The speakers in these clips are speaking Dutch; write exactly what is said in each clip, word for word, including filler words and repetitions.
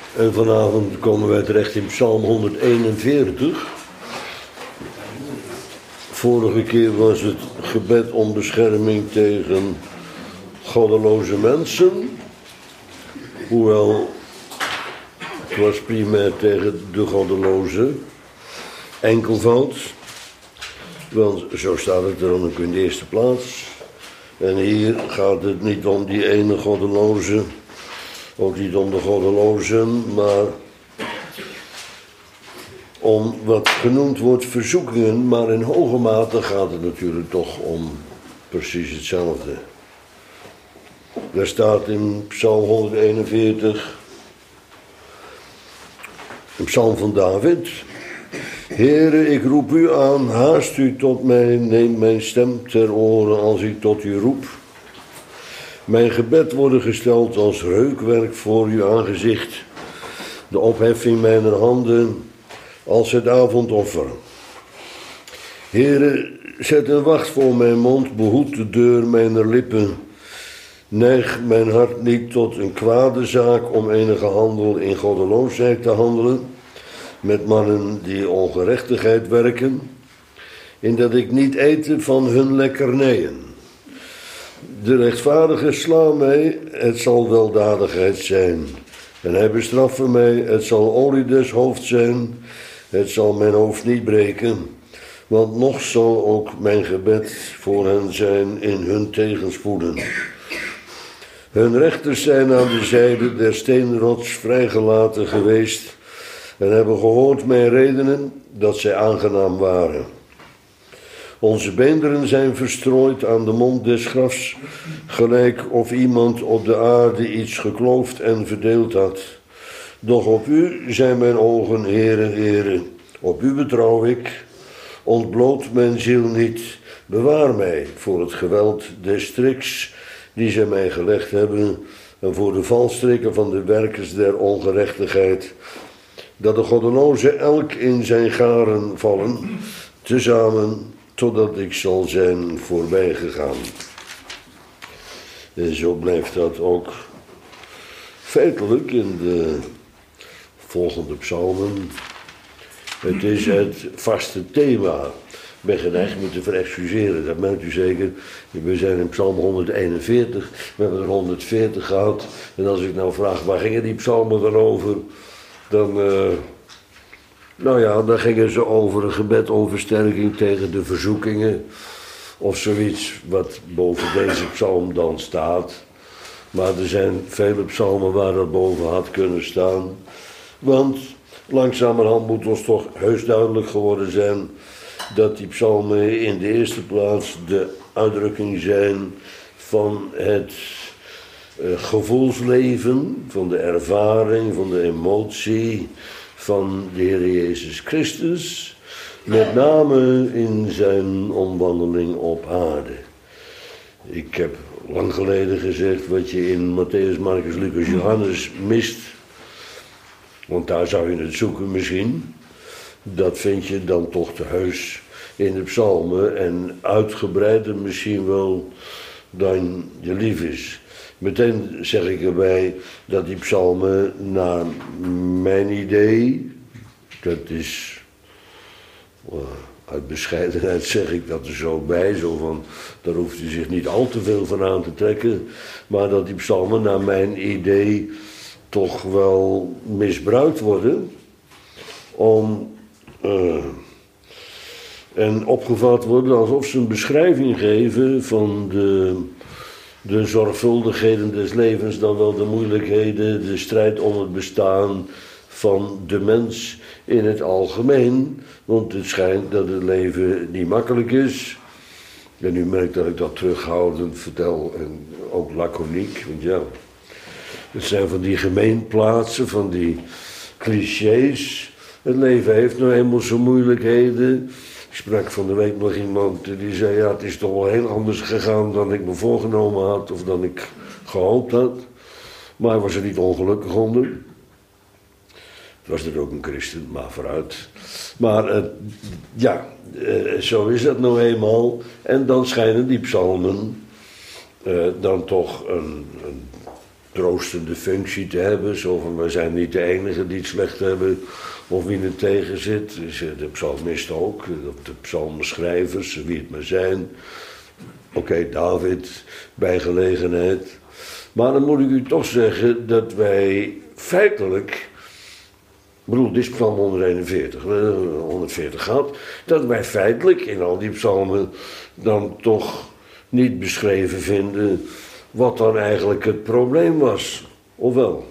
En vanavond komen wij terecht in Psalm honderdeenenveertig. Vorige keer was het gebed om bescherming tegen goddeloze mensen. Hoewel, het was primair tegen de goddeloze. Enkelvoud. Want zo staat het er dan ook in de eerste plaats. En hier gaat het niet om die ene goddeloze. Ook niet om de goddelozen, maar om wat genoemd wordt verzoekingen. Maar in hoge mate gaat het natuurlijk toch om precies hetzelfde. Daar staat in Psalm honderdeenenveertig, een psalm van David. Heere, ik roep u aan, haast u tot mij, neem mijn stem ter oren als ik tot u roep. Mijn gebed worden gesteld als reukwerk voor uw aangezicht, de opheffing mijner handen als het avondoffer. Heere, zet een wacht voor mijn mond, behoed de deur mijner lippen. Neig mijn hart niet tot een kwade zaak om enige handel in goddeloosheid te handelen, met mannen die ongerechtigheid werken, in dat ik niet eten van hun lekkernijen. De rechtvaardige sla mij, het zal weldadigheid zijn. En hij bestraffen mij, het zal olie des hoofds zijn, het zal mijn hoofd niet breken. Want nog zal ook mijn gebed voor hen zijn in hun tegenspoeden. Hun rechters zijn aan de zijde der steenrots vrijgelaten geweest en hebben gehoord mijn redenen dat zij aangenaam waren. Onze beenderen zijn verstrooid aan de mond des grafs, gelijk of iemand op de aarde iets gekloofd en verdeeld had. Doch op u zijn mijn ogen, Heere, Heere, op u betrouw ik. Ontbloot mijn ziel niet, bewaar mij voor het geweld des striks die zij mij gelegd hebben, en voor de valstrikken van de werkers der ongerechtigheid, dat de goddelozen elk in zijn garen vallen, tezamen, totdat ik zal zijn voorbijgegaan. En zo blijft dat ook feitelijk in de volgende psalmen. Het is het vaste thema. Ik ben geneigd me te verexcuseren, dat merkt u zeker. We zijn in psalm honderdeenenveertig, we hebben er honderdveertig gehad. En als ik nou vraag, waar gingen die psalmen dan over? Dan, uh, nou ja, dan gingen ze over een gebed om versterking tegen de verzoekingen. Of zoiets wat boven deze psalm dan staat. Maar er zijn vele psalmen waar dat boven had kunnen staan. Want langzamerhand moet ons toch heus duidelijk geworden zijn dat die psalmen in de eerste plaats de uitdrukking zijn van het uh, gevoelsleven, van de ervaring, van de emotie van de Heer Jezus Christus, met name in zijn omwandeling op aarde. Ik heb lang geleden gezegd wat je in Matthäus, Marcus, Lucas, Johannes mist, want daar zou je het zoeken misschien. Dat vind je dan toch te heus in de psalmen en uitgebreider misschien wel dan je lief is. Meteen zeg ik erbij dat die psalmen naar mijn idee, dat is, uit bescheidenheid zeg ik dat er zo bij, zo van, daar hoeft u zich niet al te veel van aan te trekken, maar dat die psalmen naar mijn idee toch wel misbruikt worden om Uh, en opgevat worden alsof ze een beschrijving geven van de, de zorgvuldigheden des levens, dan wel de moeilijkheden, de strijd om het bestaan van de mens in het algemeen. Want het schijnt dat het leven niet makkelijk is. En u merkt dat ik dat terughoudend vertel en ook laconiek, want ja, het zijn van die gemeenplaatsen, van die clichés. Het leven heeft nou eenmaal zijn moeilijkheden. Ik sprak van de week nog iemand die zei, ja, het is toch wel heel anders gegaan dan ik me voorgenomen had of dan ik gehoopt had. Maar hij was er niet ongelukkig onder. Het was er ook een christen, maar vooruit. Maar uh, ja, uh, zo is dat nou eenmaal. En dan schijnen die psalmen uh, dan toch een, een troostende functie te hebben. Zo van, wij zijn niet de enigen die het slecht hebben of wie er tegen zit. Dus de psalmisten ook, de psalmenschrijvers, wie het maar zijn. Oké, okay, David, bij gelegenheid. Maar dan moet ik u toch zeggen dat wij feitelijk, ik bedoel, dit is psalm honderdeenenveertig, honderdveertig gaat, dat wij feitelijk in al die psalmen dan toch niet beschreven vinden wat dan eigenlijk het probleem was. Of wel?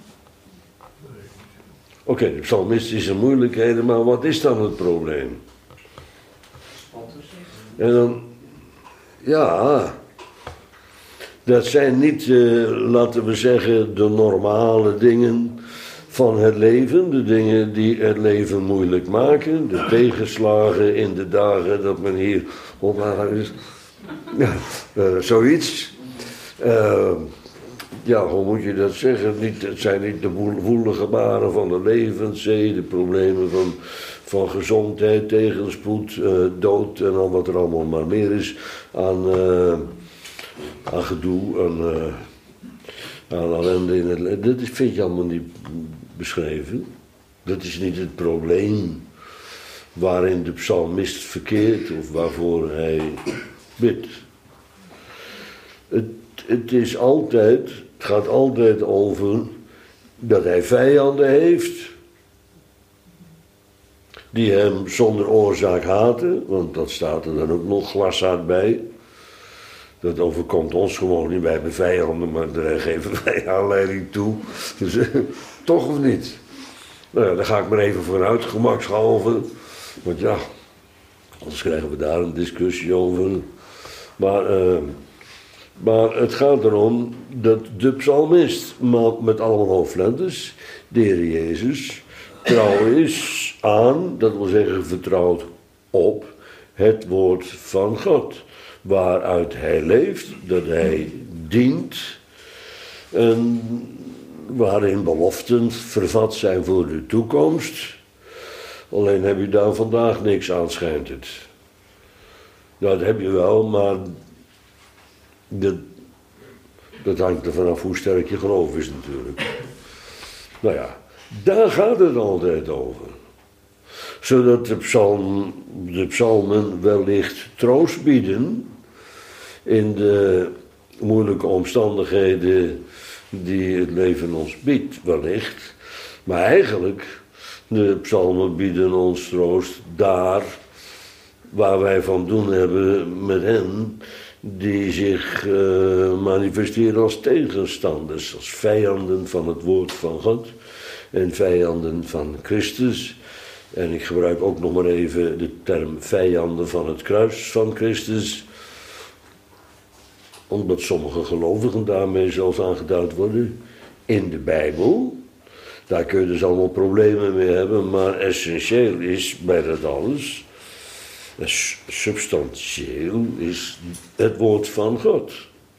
Oké, okay, de psalmist is een moeilijkheden, maar wat is dan het probleem? En dan, ja, dat zijn niet, uh, laten we zeggen, de normale dingen van het leven. De dingen die het leven moeilijk maken. De tegenslagen in de dagen dat men hier op is. Ja, uh, zoiets. Uh, ja, hoe moet je dat zeggen? Niet, het zijn niet de woele gebaren van de levenszee, de problemen van, van gezondheid, tegenspoed, uh, dood en al wat er allemaal maar meer is aan, uh, aan gedoe, aan, uh, aan ellende in het leven. Dat vind je allemaal niet beschreven. Dat is niet het probleem waarin de psalmist verkeert of waarvoor hij bidt. Het, het is altijd, het gaat altijd over dat hij vijanden heeft die hem zonder oorzaak haten, want dat staat er dan ook nog glashard bij. Dat overkomt ons gewoon niet, wij hebben vijanden, maar daar geven wij aanleiding toe. Dus, toch of niet? Nou ja, daar ga ik maar even vooruit, gemakshalve. Want ja, anders krijgen we daar een discussie over. Maar, uh, maar het gaat erom dat de psalmist, met allemaal hoofdletters, de Heer Jezus, trouw is aan, dat wil zeggen vertrouwd op, het woord van God. Waaruit hij leeft, dat hij dient en waarin beloften vervat zijn voor de toekomst. Alleen heb je daar vandaag niks aan, schijnt het. Nou, dat heb je wel, maar dat, dat hangt er vanaf hoe sterk je geloof is natuurlijk. Nou ja, daar gaat het altijd over. Zodat de, psalm, de psalmen wellicht troost bieden in de moeilijke omstandigheden die het leven ons biedt, wellicht. Maar eigenlijk, de psalmen bieden ons troost daar waar wij van doen hebben met hen die zich uh, manifesteren als tegenstanders, als vijanden van het woord van God en vijanden van Christus. En ik gebruik ook nog maar even de term vijanden van het kruis van Christus. Omdat sommige gelovigen daarmee zelfs aangeduid worden in de Bijbel. Daar kun je dus allemaal problemen mee hebben, maar essentieel is bij dat alles, substantieel is het woord van God.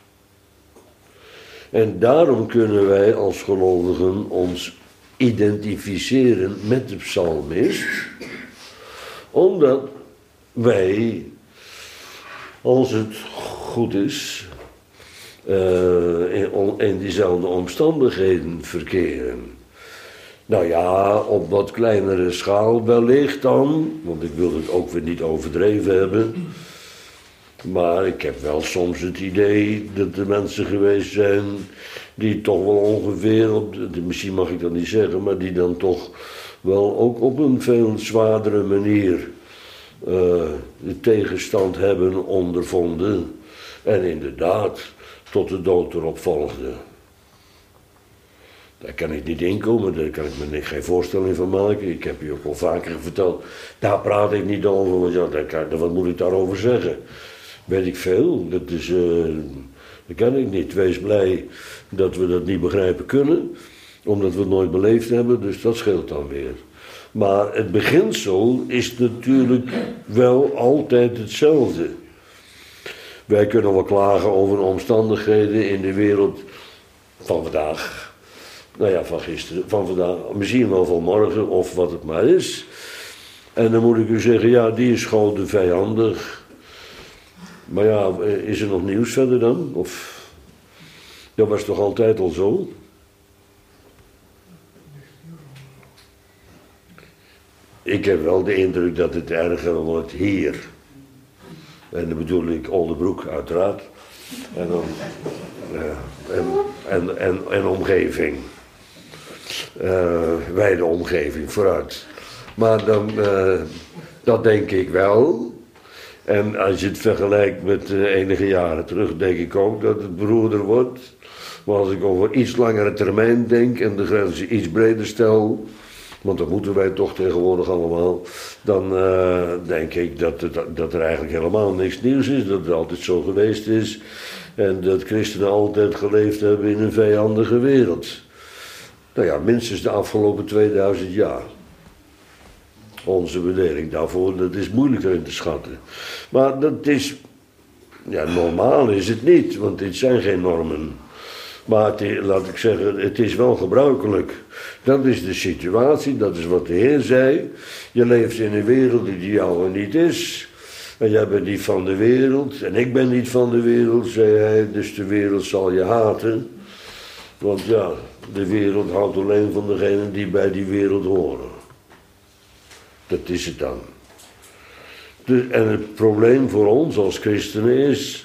En daarom kunnen wij als gelovigen ons identificeren met de psalmist, omdat wij, als het goed is, uh, in, in diezelfde omstandigheden verkeren. Nou ja, op wat kleinere schaal wellicht dan, want ik wil het ook weer niet overdreven hebben. Maar ik heb wel soms het idee dat er mensen geweest zijn die toch wel ongeveer, op de, misschien mag ik dat niet zeggen, maar die dan toch wel ook op een veel zwaardere manier uh, de tegenstand hebben ondervonden. En inderdaad tot de dood erop volgde. Daar kan ik niet inkomen, daar kan ik me geen voorstelling van maken. Ik heb je ook al vaker verteld, daar praat ik niet over, want ja, daar kan, wat moet ik daarover zeggen? Weet ik veel, dat is, uh, dat kan ik niet. Wees blij dat we dat niet begrijpen kunnen, omdat we het nooit beleefd hebben, dus dat scheelt dan weer. Maar het beginsel is natuurlijk wel altijd hetzelfde. Wij kunnen wel klagen over de omstandigheden in de wereld van vandaag. Nou ja, van gisteren, van vandaag, misschien wel van morgen of wat het maar is. En dan moet ik u zeggen, ja, die is gewoon de vijandig. Maar ja, is er nog nieuws verder dan? Of... Dat was toch altijd al zo? Ik heb wel de indruk dat het erger wordt hier. En dan bedoel ik Oldebroek uiteraard. En, dan, ja, en, en, en, en omgeving. Uh, wijde omgeving, vooruit. Maar dan, uh, dat denk ik wel. En als je het vergelijkt met uh, enige jaren terug, denk ik ook dat het beroerder wordt. Maar als ik over iets langere termijn denk en de grenzen iets breder stel, want dat moeten wij toch tegenwoordig allemaal, dan uh, denk ik dat, het, dat er eigenlijk helemaal niks nieuws is, dat het altijd zo geweest is en dat christenen altijd geleefd hebben in een vijandige wereld. Nou ja, minstens de afgelopen tweeduizend jaar. Onze waardering daarvoor, dat is moeilijk erin te schatten. Maar dat is, ja, normaal is het niet, want dit zijn geen normen. Maar het is, laat ik zeggen, het is wel gebruikelijk. Dat is de situatie, dat is wat de Heer zei. Je leeft in een wereld die jou er niet is. En jij bent niet van de wereld, en ik ben niet van de wereld, zei hij. Dus de wereld zal je haten. Want ja, de wereld houdt alleen van degenen die bij die wereld horen. Dat is het dan. De, en het probleem voor ons als christenen is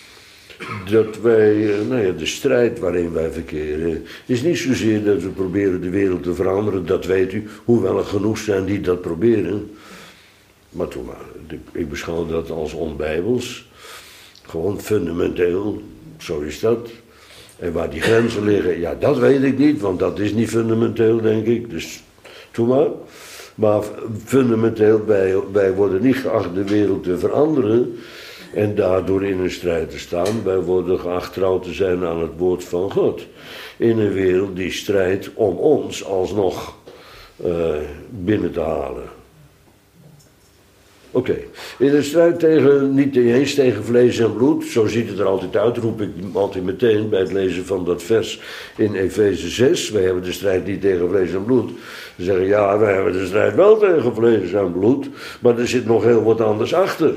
dat wij, nou ja, de strijd waarin wij verkeren, is niet zozeer dat we proberen de wereld te veranderen, dat weet u, hoewel er genoeg zijn die dat proberen. Maar toen maar, ik beschouw dat als onbijbels, gewoon fundamenteel, zo is dat. En waar die grenzen liggen, ja, dat weet ik niet, want dat is niet fundamenteel, denk ik, dus toen maar. Maar fundamenteel, wij, wij worden niet geacht de wereld te veranderen en daardoor in een strijd te staan. Wij worden geacht trouw te zijn aan het woord van God. In een wereld die strijdt om ons alsnog uh, binnen te halen. Oké, okay. In een strijd tegen, niet eens tegen vlees en bloed, zo ziet het er altijd uit, roep ik altijd meteen bij het lezen van dat vers in Efeze zes. Wij hebben de strijd niet tegen vlees en bloed. Ze zeggen, ja, wij hebben de strijd wel tegen vlees en bloed, maar er zit nog heel wat anders achter.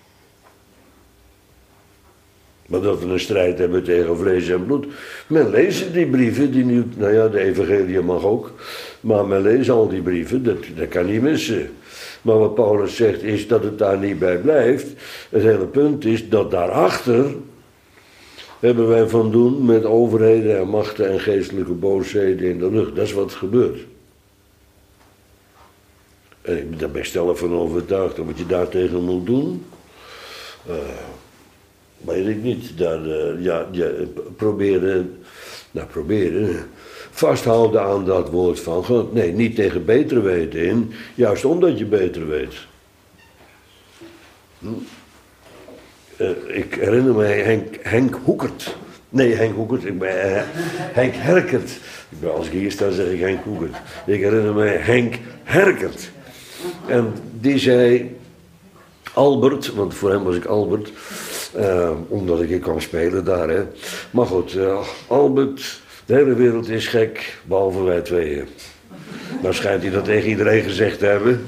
Maar dat we een strijd hebben tegen vlees en bloed. Men leest die brieven, die nu, nou ja, de evangelie mag ook, maar men leest al die brieven, dat, dat kan niet missen. Maar wat Paulus zegt is dat het daar niet bij blijft. Het hele punt is dat daarachter hebben wij van doen met overheden en machten en geestelijke boosheden in de lucht. Dat is wat gebeurt. En daar ben ik stellig van overtuigd dat wat je daartegen moet doen. Uh, weet ik niet. Daar, uh, ja, ja, proberen, nou proberen, vasthouden aan dat woord van God. Nee, niet tegen beter weten in, juist omdat je beter weet. Hm? Uh, ik herinner me Henk, Henk Hoekert. Nee, Henk Hoekert, ik ben, uh, Henk Herkert. Ik ben, als ik hier sta zeg ik Henk Hoekert. Ik herinner me Henk Herkert. En die zei, Albert, want voor hem was ik Albert, uh, omdat ik hier kwam spelen daar, hè. Maar goed, uh, Albert, de hele wereld is gek, behalve wij tweeën. Nou schijnt hij dat tegen iedereen gezegd te hebben.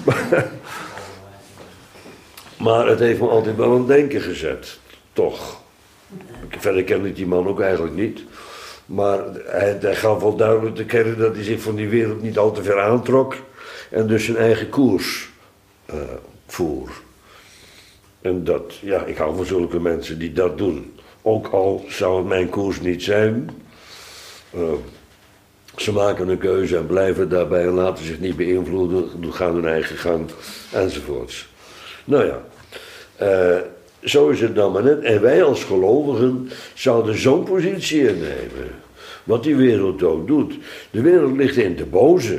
Maar het heeft me altijd wel aan het denken gezet, toch. Verder ken ik die man ook eigenlijk niet. Maar hij, hij gaf wel duidelijk te kennen dat hij zich van die wereld niet al te ver aantrok. En dus zijn eigen koers uh, voer. En dat, ja, ik hou van zulke mensen die dat doen. Ook al zou het mijn koers niet zijn. Uh, ze maken een keuze en blijven daarbij en laten zich niet beïnvloeden. Gaan hun eigen gang enzovoorts. Nou ja, uh, zo is het dan maar net. En wij als gelovigen zouden zo'n positie innemen. Wat die wereld ook doet. De wereld ligt in de boze.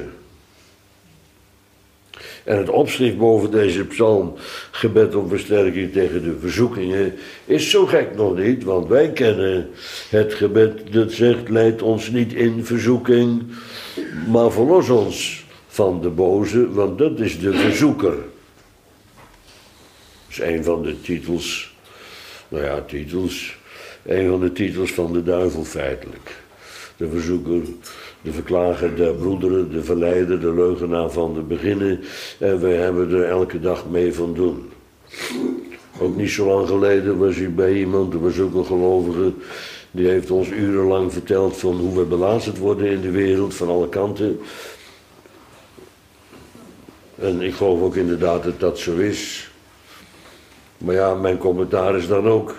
En het opschrift boven deze psalm, gebed om versterking tegen de verzoekingen, is zo gek nog niet, want wij kennen het gebed dat zegt, leid ons niet in verzoeking, maar verlos ons van de boze, want dat is de verzoeker. Dat is een van de titels, nou ja, titels, een van de titels van de duivel feitelijk. De verzoeker, de verklager der broederen, de verleider, de leugenaar van de beginnen. En wij hebben er elke dag mee van doen. Ook niet zo lang geleden was ik bij iemand, er was ook een gelovige, Die heeft ons urenlang verteld van hoe we belazerd worden in de wereld, van alle kanten. En ik geloof ook inderdaad dat dat zo is. Maar ja, mijn commentaar is dan ook.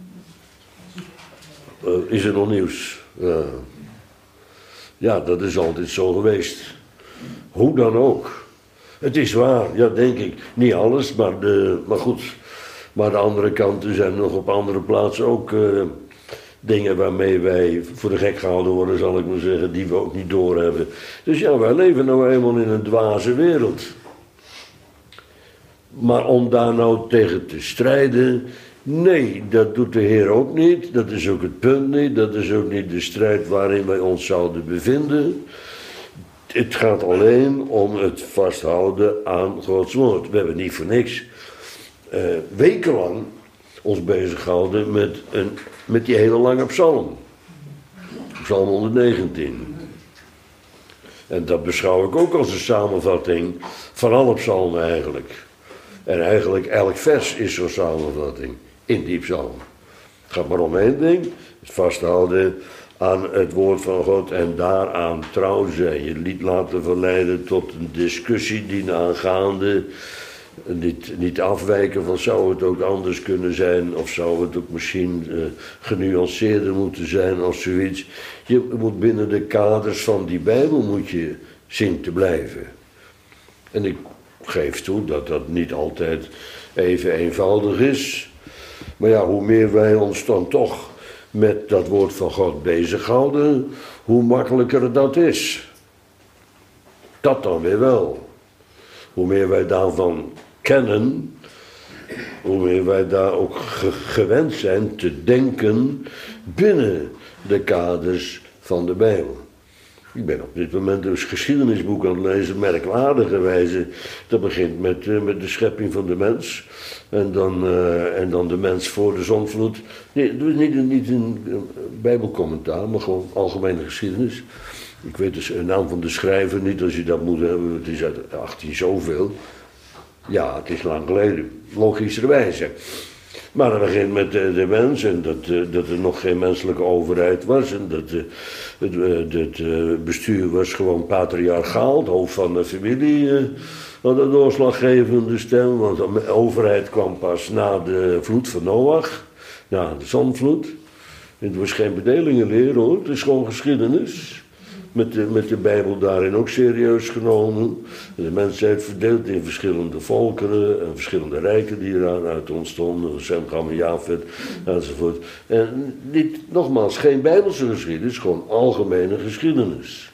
Uh, is er nog nieuws? Uh, ja, dat is altijd zo geweest. Hoe dan ook. Het is waar, ja, denk ik. Niet alles, maar, de, maar goed. Maar de andere kanten zijn nog op andere plaatsen ook uh, dingen waarmee wij voor de gek gehouden worden, zal ik maar zeggen, die we ook niet doorhebben. Dus ja, wij leven nou eenmaal in een dwaze wereld. Maar om daar nou tegen te strijden, nee, dat doet de Heer ook niet. Dat is ook het punt niet. Dat is ook niet de strijd waarin wij ons zouden bevinden. Het gaat alleen om het vasthouden aan Gods woord. We hebben niet voor niks uh, wekenlang ons bezig gehouden met, een, met die hele lange psalm. Psalm honderdnegentien. En dat beschouw ik ook als een samenvatting van alle psalmen eigenlijk. En eigenlijk elk vers is zo'n samenvatting in die psalm. Het gaat maar om één ding, het vasthouden aan het woord van God en daaraan trouw zijn. Je niet laten verleiden tot een discussie die aangaande, niet, niet afwijken van zou het ook anders kunnen zijn of zou het ook misschien uh, genuanceerder moeten zijn of zoiets. Je moet binnen de kaders van die Bijbel moet je zien te blijven. En ik geef toe dat dat niet altijd even eenvoudig is. Maar ja, hoe meer wij ons dan toch met dat woord van God bezighouden, hoe makkelijker dat is. Dat dan weer wel. Hoe meer wij daarvan kennen, hoe meer wij daar ook ge- gewend zijn te denken binnen de kaders van de Bijbel. Ik ben op dit moment een geschiedenisboek aan het lezen, merkwaardigerwijze. Dat begint met, uh, met de schepping van de mens. En dan, uh, en dan de mens voor de zondvloed. Nee, niet, niet een uh, bijbelcommentaar, maar gewoon algemene geschiedenis. Ik weet dus de naam van de schrijver niet, als je dat moet hebben. Het is uit achttien zoveel. Ja, het is lang geleden. Logischerwijze. Maar dat begint met de, de mens en dat, uh, dat er nog geen menselijke overheid was. En dat uh, het, uh, het uh, bestuur was gewoon patriarchaal. Het hoofd van de familie uh, had een doorslaggevende stem. Want de overheid kwam pas na de vloed van Noach. Na de zondvloed. En het was geen bedelingenleer hoor, het is gewoon geschiedenis. Met de, met de Bijbel daarin ook serieus genomen. De mensheid verdeeld in verschillende volkeren en verschillende rijken die eruit ontstonden. Sem, Gam en Jafet enzovoort. En niet, nogmaals, geen Bijbelse geschiedenis, gewoon algemene geschiedenis.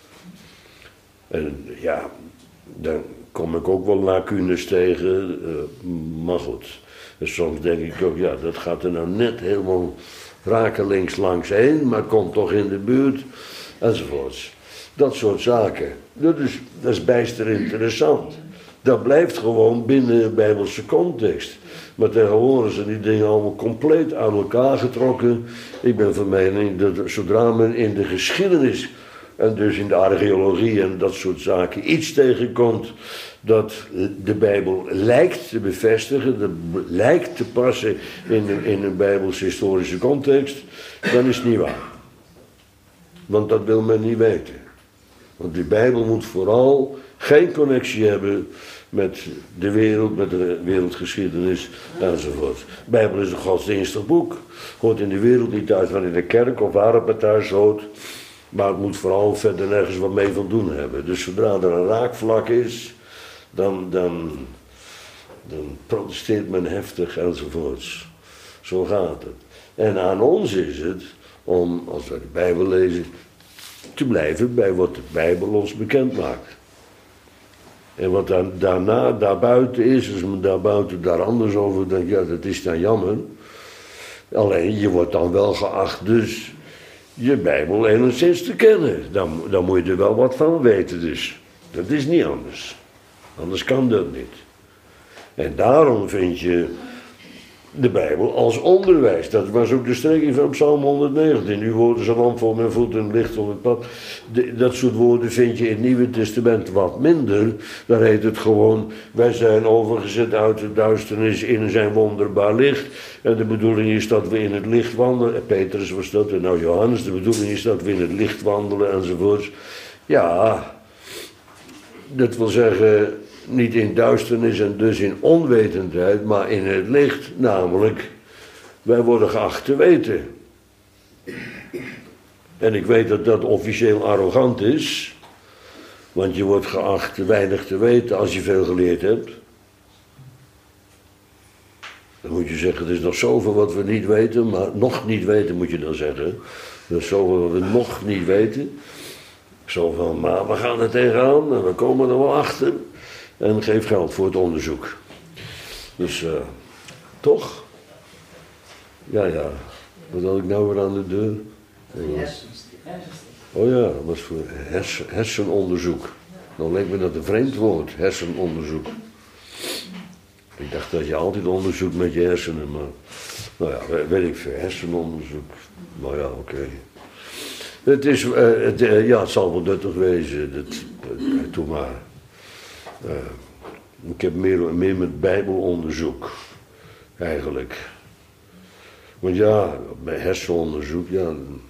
En ja, dan kom ik ook wel lacunes tegen, uh, maar goed. En soms denk ik ook, ja, dat gaat er nou net helemaal rakelings langs heen, maar komt toch in de buurt. Enzovoorts. Dat soort zaken. Dat is, dat is bijster interessant. Dat blijft gewoon binnen de Bijbelse context. Maar tegenwoordig zijn die dingen allemaal compleet aan elkaar getrokken. Ik ben van mening dat zodra men in de geschiedenis en dus in de archeologie en dat soort zaken iets tegenkomt dat de Bijbel lijkt te bevestigen, dat lijkt te passen in een, in een Bijbelse historische context, dan is het niet waar. Want dat wil men niet weten. Want die Bijbel moet vooral geen connectie hebben met de wereld, met de wereldgeschiedenis enzovoort. De Bijbel is een godsdienstig boek. Hoort in de wereld niet thuis, maar in de kerk of waar het maar thuis hoort. Maar het moet vooral verder nergens wat mee van doen hebben. Dus zodra er een raakvlak is, dan, dan, dan protesteert men heftig enzovoorts. Zo gaat het. En aan ons is het om, als we de Bijbel lezen, te blijven bij wat de Bijbel ons bekend maakt. En wat dan daarna, daarbuiten is, als men daarbuiten daar anders over denkt, ja, dat is dan jammer. Alleen, je wordt dan wel geacht dus je Bijbel enigszins te kennen. Dan, dan moet je er wel wat van weten dus. Dat is niet anders. Anders kan dat niet. En daarom vind je de Bijbel als onderwijs. Dat was ook de strekking van Psalm honderdnegentien. Nu worden ze lamp voor mijn voeten en licht op het pad. De, dat soort woorden vind je in het Nieuwe Testament wat minder. Daar heet het gewoon, wij zijn overgezet uit de duisternis in zijn wonderbaar licht. En de bedoeling is dat we in het licht wandelen. En Petrus was dat, en nou Johannes. De bedoeling is dat we in het licht wandelen enzovoorts. Ja, dat wil zeggen, niet in duisternis en dus in onwetendheid, maar in het licht, namelijk, wij worden geacht te weten. En ik weet dat dat officieel arrogant is, want je wordt geacht weinig te weten als je veel geleerd hebt. Dan moet je zeggen, er is nog zoveel wat we niet weten, maar nog niet weten moet je dan zeggen. Er is zoveel wat we nog niet weten. Zo van, maar we gaan er tegenaan en we komen er wel achter. En geef geld voor het onderzoek. Dus, uh, toch? Ja, ja. Wat had ik nou weer aan de deur? Oh ja, dat was voor hersen, hersenonderzoek. Dan leek me dat een vreemd woord, hersenonderzoek. Ik dacht dat je altijd onderzoek met je hersenen, maar... Nou ja, weet ik veel, hersenonderzoek. Nou ja, oké. Okay. Het is, uh, het, uh, ja, het zal wel nuttig wezen, dat, uh, doe maar. Uh, ik heb meer, meer met bijbelonderzoek, eigenlijk. Want ja, bij hersenonderzoek, ja...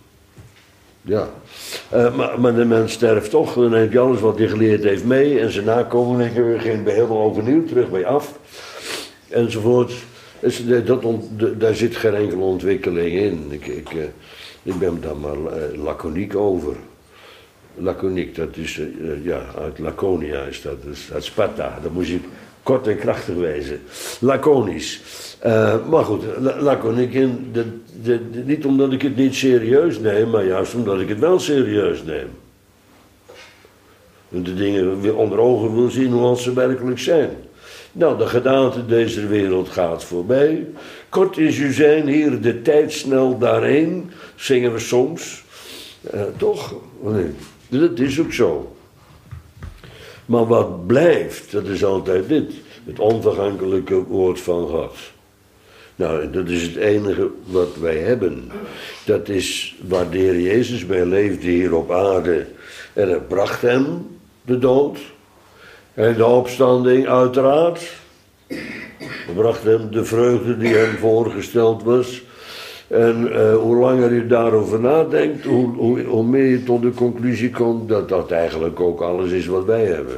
Ja, uh, maar, maar de mens sterft toch, dan neemt je alles wat hij geleerd heeft mee... en zijn nakomelingen beginnen bij helemaal overnieuw, terug bij af, enzovoort. Dus dat ont, daar zit geen enkele ontwikkeling in. Ik, ik, uh, ik ben daar maar uh, laconiek over. Laconiek, dat is, uh, ja, uit Laconia is dat, dus uit Sparta. Dat moest je kort en krachtig wezen. Laconisch. Uh, maar goed, la, laconiek in, de, de, de, niet omdat ik het niet serieus neem, maar juist omdat ik het wel serieus neem. En de dingen weer onder ogen wil zien hoe ze werkelijk zijn. Nou, de gedaante deze wereld gaat voorbij. Kort is u zijn, hier de tijd snel daarheen, zingen we soms. Uh, toch? Nee, dat is ook zo. Maar wat blijft, dat is altijd dit. Het onvergankelijke woord van God. Nou, dat is het enige wat wij hebben. Dat is waar de Heer Jezus mee leefde hier op aarde. En het bracht hem de dood. En de opstanding uiteraard. Het bracht hem de vreugde die hem voorgesteld was. En uh, hoe langer je daarover nadenkt, hoe, hoe, hoe meer je tot de conclusie komt dat dat eigenlijk ook alles is wat wij hebben.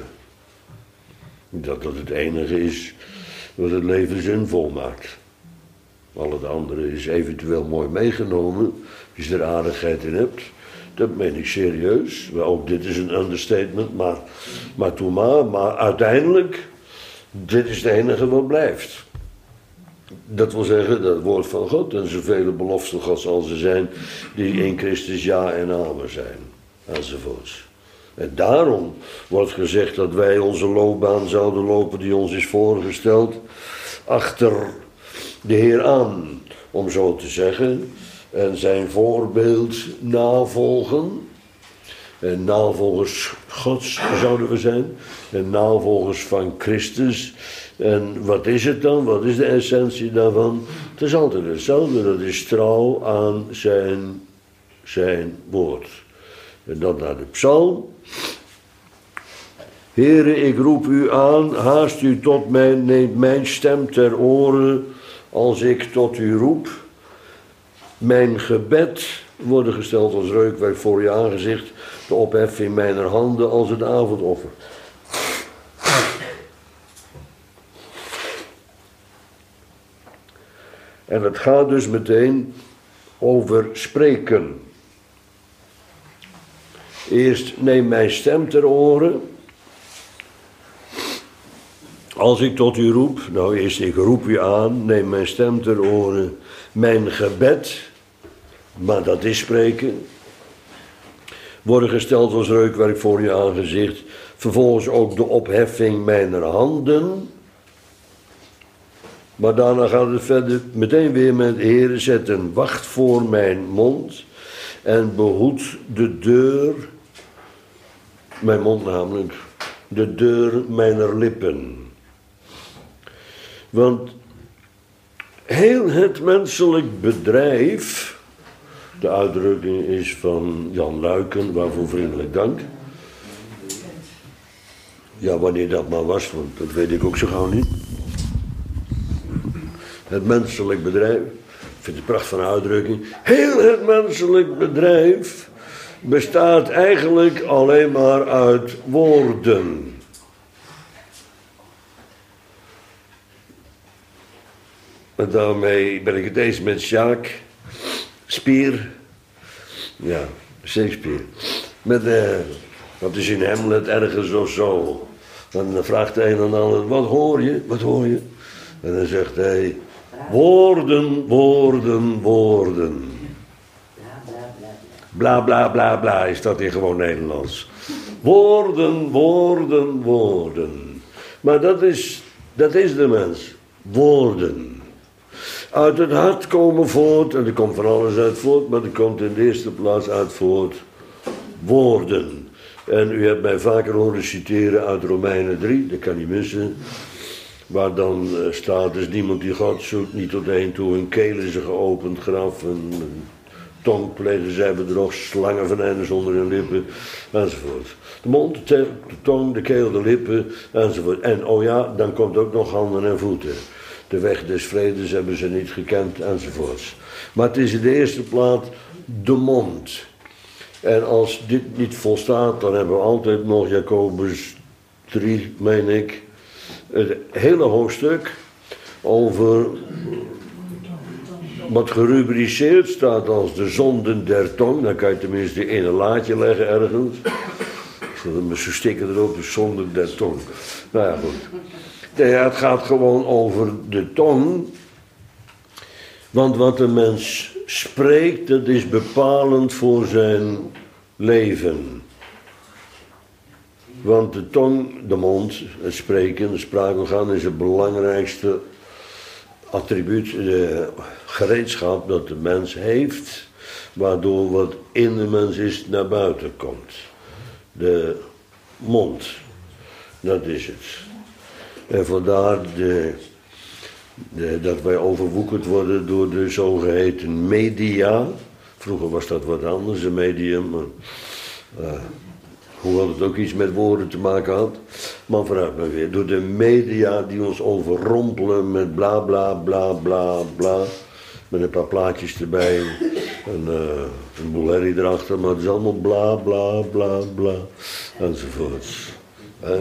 Dat dat het enige is wat het leven zinvol maakt. Al het andere is eventueel mooi meegenomen, als je er aardigheid in hebt. Dat meen ik serieus. Ook dit is een understatement, maar, maar toen maar. Maar uiteindelijk, dit is het enige wat blijft. Dat wil zeggen, dat woord van God en zoveel beloften Gods als er zijn, die in Christus ja en amen zijn. Enzovoorts. En daarom wordt gezegd dat wij onze loopbaan zouden lopen die ons is voorgesteld, achter de Heer aan, om zo te zeggen, en zijn voorbeeld navolgen. En navolgers Gods zouden we zijn, en navolgers van Christus. En wat is het dan? Wat is de essentie daarvan? Het is altijd hetzelfde, dat is trouw aan zijn, zijn woord. En dan naar de psalm. Heere, ik roep u aan, haast u tot mij, neemt mijn stem ter oren, als ik tot u roep. Mijn gebed worden gesteld als reukwerk voor uw aangezicht, de opheffing mijner handen als het avondoffer. En het gaat dus meteen over spreken. Eerst neem mijn stem ter oren. Als ik tot u roep, nou eerst ik roep u aan, neem mijn stem ter oren. Mijn gebed, maar dat is spreken, worden gesteld als reukwerk voor uw aangezicht. Vervolgens ook de opheffing mijner handen. Maar daarna gaat het verder meteen weer met Heere, zet een wacht voor mijn mond en behoed de deur, mijn mond namelijk, de deur mijner lippen. Want Heel het menselijk bedrijf, de uitdrukking is van Jan Luiken, waarvoor vriendelijk dank. Ja, wanneer dat maar was, want dat weet ik ook zo gauw niet. Het menselijk bedrijf, ik vind het een pracht van uitdrukking. Heel het menselijk bedrijf bestaat eigenlijk alleen maar uit woorden. En daarmee ben ik het eens met Jacques Spier. Ja, Shakespeare. Met, uh, dat is in Hamlet ergens of zo. Dan vraagt de een aan de ander, wat hoor je, wat hoor je? En dan zegt hij, woorden, woorden, woorden. Bla, bla, bla, bla, is dat in gewoon Nederlands. Woorden, woorden, woorden. Maar dat is, dat is de mens. Woorden. Uit het hart komen voort, en er komt van alles uit voort, maar er komt in de eerste plaats uit voort woorden. En u hebt mij vaker horen citeren uit Romeinen drie, dat kan niet missen. Waar dan uh, staat, dus niemand die God zoekt, niet tot één toe, hun keel is een geopend graf, een, een tong plegen zij bedrog, slangen van einde onder hun lippen, enzovoort. De mond, de, de tong, de keel, de lippen, enzovoort. En oh ja, dan komt ook nog handen en voeten. De weg des vredes hebben ze niet gekend, enzovoorts. Maar het is in de eerste plaats de mond. En als dit niet volstaat, dan hebben we altijd nog Jacobus drie, meen ik, het hele hoofdstuk over wat gerubriceerd staat als de zonden der tong. Dan kan je tenminste in een laadje leggen ergens. Met zo'n sticker erop, de zonden der tong. Nou ja, goed. Ja, het gaat gewoon over de tong. Want wat een mens spreekt, dat is bepalend voor zijn leven. Want de tong, de mond, het spreken, het spraakorgaan is het belangrijkste attribuut, de gereedschap dat de mens heeft, waardoor wat in de mens is naar buiten komt. De mond, dat is het. En vandaar de, de, dat wij overwoekerd worden door de zogeheten media. Vroeger was dat wat anders, een medium. Maar, uh, hoewel het ook iets met woorden te maken had. Maar vooruit maar weer. Door de media die ons overrompelen met bla bla bla bla bla. Met een paar plaatjes erbij. En uh, een boel herrie erachter. Maar het is allemaal bla bla bla bla. Enzovoorts. He?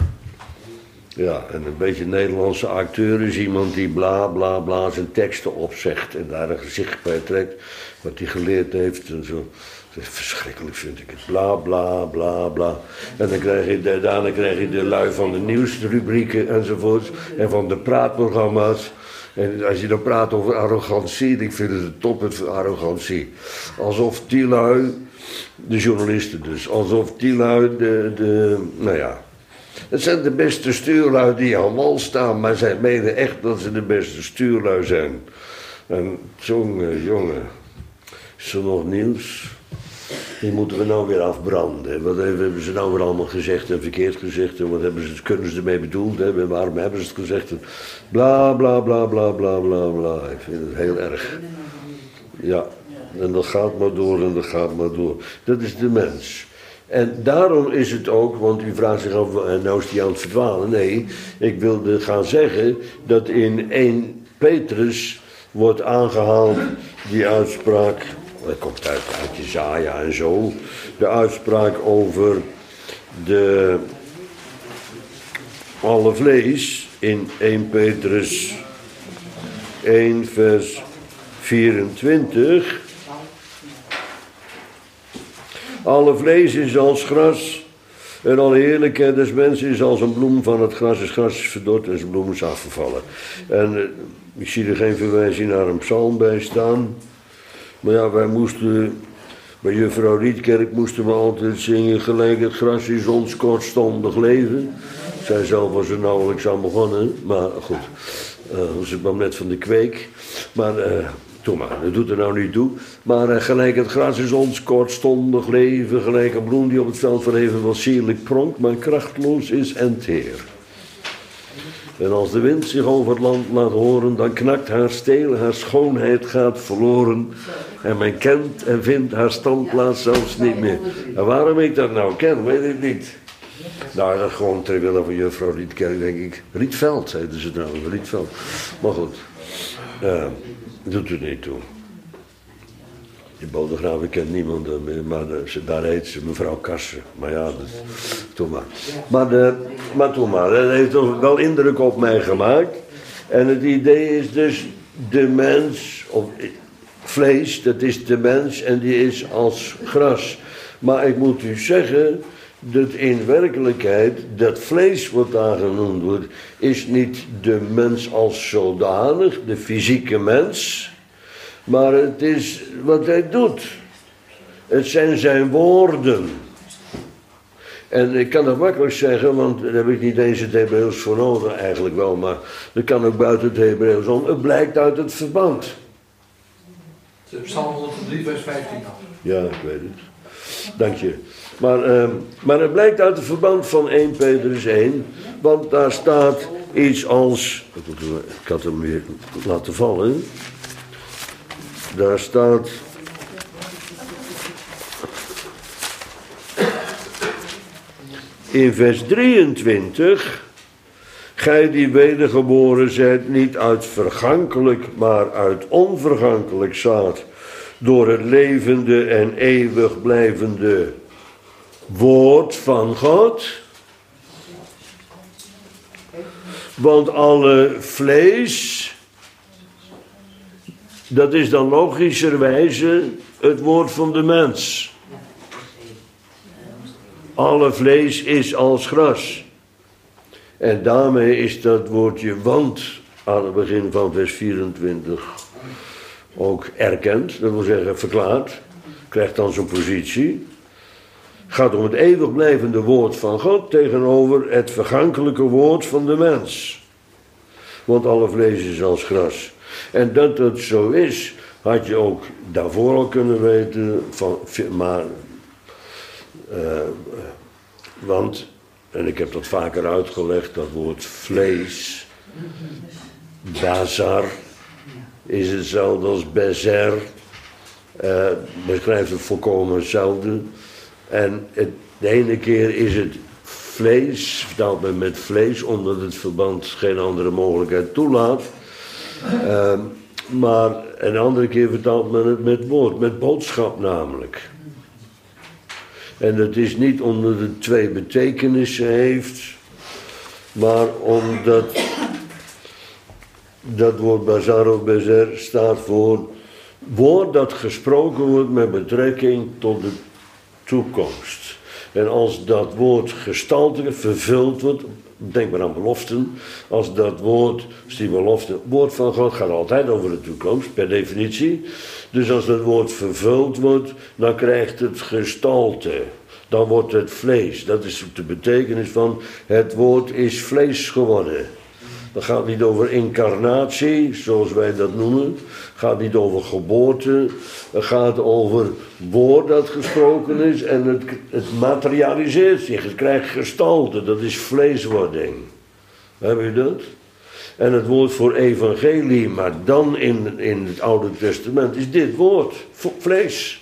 Ja, en een beetje Nederlandse acteur is iemand die bla bla bla zijn teksten opzegt. En daar een gezicht bij trekt. Wat hij geleerd heeft en zo. Dat is verschrikkelijk, vind ik het. Bla bla bla bla. En dan krijg je de, daarna krijg je de lui van de nieuwsrubrieken enzovoorts. En van de praatprogramma's. En als je dan praat over arrogantie, ik vind het een toppunt van arrogantie. Alsof die lui, de journalisten dus, alsof die lui de, de nou ja. Het zijn de beste stuurlui die aan wal staan, maar zij menen echt dat ze de beste stuurlui zijn. En jongen, jongen, is er nog nieuws? Die moeten we nou weer afbranden. Wat hebben ze nou weer allemaal gezegd en verkeerd gezegd? En wat hebben ze, kunnen ze ermee bedoeld? Hè? En waarom hebben ze het gezegd? En bla bla bla bla bla bla bla. Ik vind het heel erg. Ja, en dat gaat maar door en dat gaat maar door. Dat is de mens. En daarom is het ook, want u vraagt zich af, nou is die aan het verdwalen. Nee, ik wilde gaan zeggen dat in eerste Petrus wordt aangehaald die uitspraak, dat komt uit, uit Jesaja en zo, de uitspraak over de alle vlees in eerste Petrus één vers vierentwintig. Alle vlees is als gras en alle heerlijkheid des mensen is als een bloem van het gras. Het gras is verdord en zijn bloem is afgevallen. En uh, ik zie er geen verwijzing naar een psalm bij staan. Maar ja, wij moesten, bij juffrouw Rietkerk moesten we altijd zingen, gelijk het gras is ons kortstondig leven. Zij zelf was er nauwelijks aan begonnen, maar goed, uh, ze kwam net van de kweek. Maar... Uh, Doe maar, dat doet er nou niet toe. Maar uh, gelijk het gras is ons kortstondig leven, gelijk een bloem die op het veld verheven was sierlijk pronkt, maar krachtloos is en teer. En als de wind zich over het land laat horen, dan knakt haar steel, haar schoonheid gaat verloren. En men kent en vindt haar standplaats zelfs niet meer. En waarom ik dat nou ken, weet ik niet. Nou, dat is gewoon ter wille van juffrouw Rietkerk, denk ik. Rietveld, heette ze trouwens, Rietveld. Maar goed, uh, doet er niet toe. Die Bodegraven kent niemand meer, maar de, ze, daar heet ze mevrouw Kassen. Maar ja, dat, toen maar. Maar, de, maar toen maar, dat heeft toch wel indruk op mij gemaakt. En het idee is dus de mens, of vlees, dat is de mens en die is als gras. Maar ik moet u zeggen, dat in werkelijkheid, dat vlees wat daar genoemd wordt, is niet de mens als zodanig, de fysieke mens. Maar het is wat hij doet. Het zijn zijn woorden. En ik kan dat makkelijk zeggen, want daar heb ik niet eens het Hebreeuws voor nodig, eigenlijk wel, maar dat kan ook buiten het Hebreeuws om. Het blijkt uit het verband. Psalm honderddrie, vers vijftien. Ja, ik weet het. Dank je. Maar, uh, maar het blijkt uit het verband van eerste Petrus één, want daar staat iets als, ik had hem weer laten vallen, daar staat, in vers drieëntwintig, gij die wedergeboren zijt, niet uit vergankelijk, maar uit onvergankelijk zaad, door het levende en eeuwig blijvende woord van God. Want alle vlees, dat is dan logischerwijze het woord van de mens. Alle vlees is als gras. En daarmee is dat woordje want aan het begin van vers vierentwintig ook erkend. Dat wil zeggen verklaard. Krijgt dan zijn positie. Gaat om het eeuwig blijvende woord van God tegenover het vergankelijke woord van de mens. Want alle vlees is als gras. En dat het zo is, had je ook daarvoor al kunnen weten. Van, maar, uh, want, en ik heb dat vaker uitgelegd, dat woord vlees, bazar, is hetzelfde als bezer. Uh, beschrijft het volkomen hetzelfde. En het, de ene keer is het vlees, vertaalt men met vlees, omdat het verband geen andere mogelijkheid toelaat. Uh, maar een andere keer vertaalt men het met woord, met boodschap namelijk. En dat is niet omdat het twee betekenissen heeft, maar omdat dat woord bazar of bezer staat voor woord dat gesproken wordt met betrekking tot de toekomst. En als dat woord gestalte vervuld wordt, denk maar aan beloften, als dat woord, als die belofte, woord van God gaat altijd over de toekomst, per definitie. Dus als dat woord vervuld wordt, dan krijgt het gestalte. Dan wordt het vlees. Dat is de betekenis van het woord is vlees geworden. Dat gaat niet over incarnatie, zoals wij dat noemen. Het gaat niet over geboorte. Het gaat over woord dat gesproken is en het, het materialiseert zich. Het krijgt gestalte, dat is vleeswording. Heb je dat? En het woord voor evangelie, maar dan in, in het Oude Testament, is dit woord, vlees.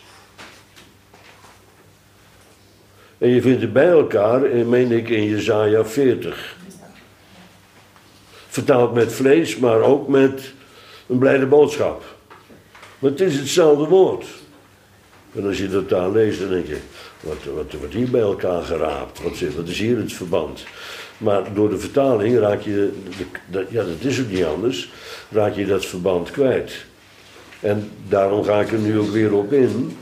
En je vindt het bij elkaar, meen ik, in Jesaja veertig. Vertaald met vlees, maar ook met een blijde boodschap. Maar het is hetzelfde woord. En als je dat daar leest, dan denk je, wat, wat wordt hier bij elkaar geraapt? Wat, wat is hier het verband? Maar door de vertaling raak je, de, de, ja dat is ook niet anders, raak je dat verband kwijt. En daarom ga ik er nu ook weer op in.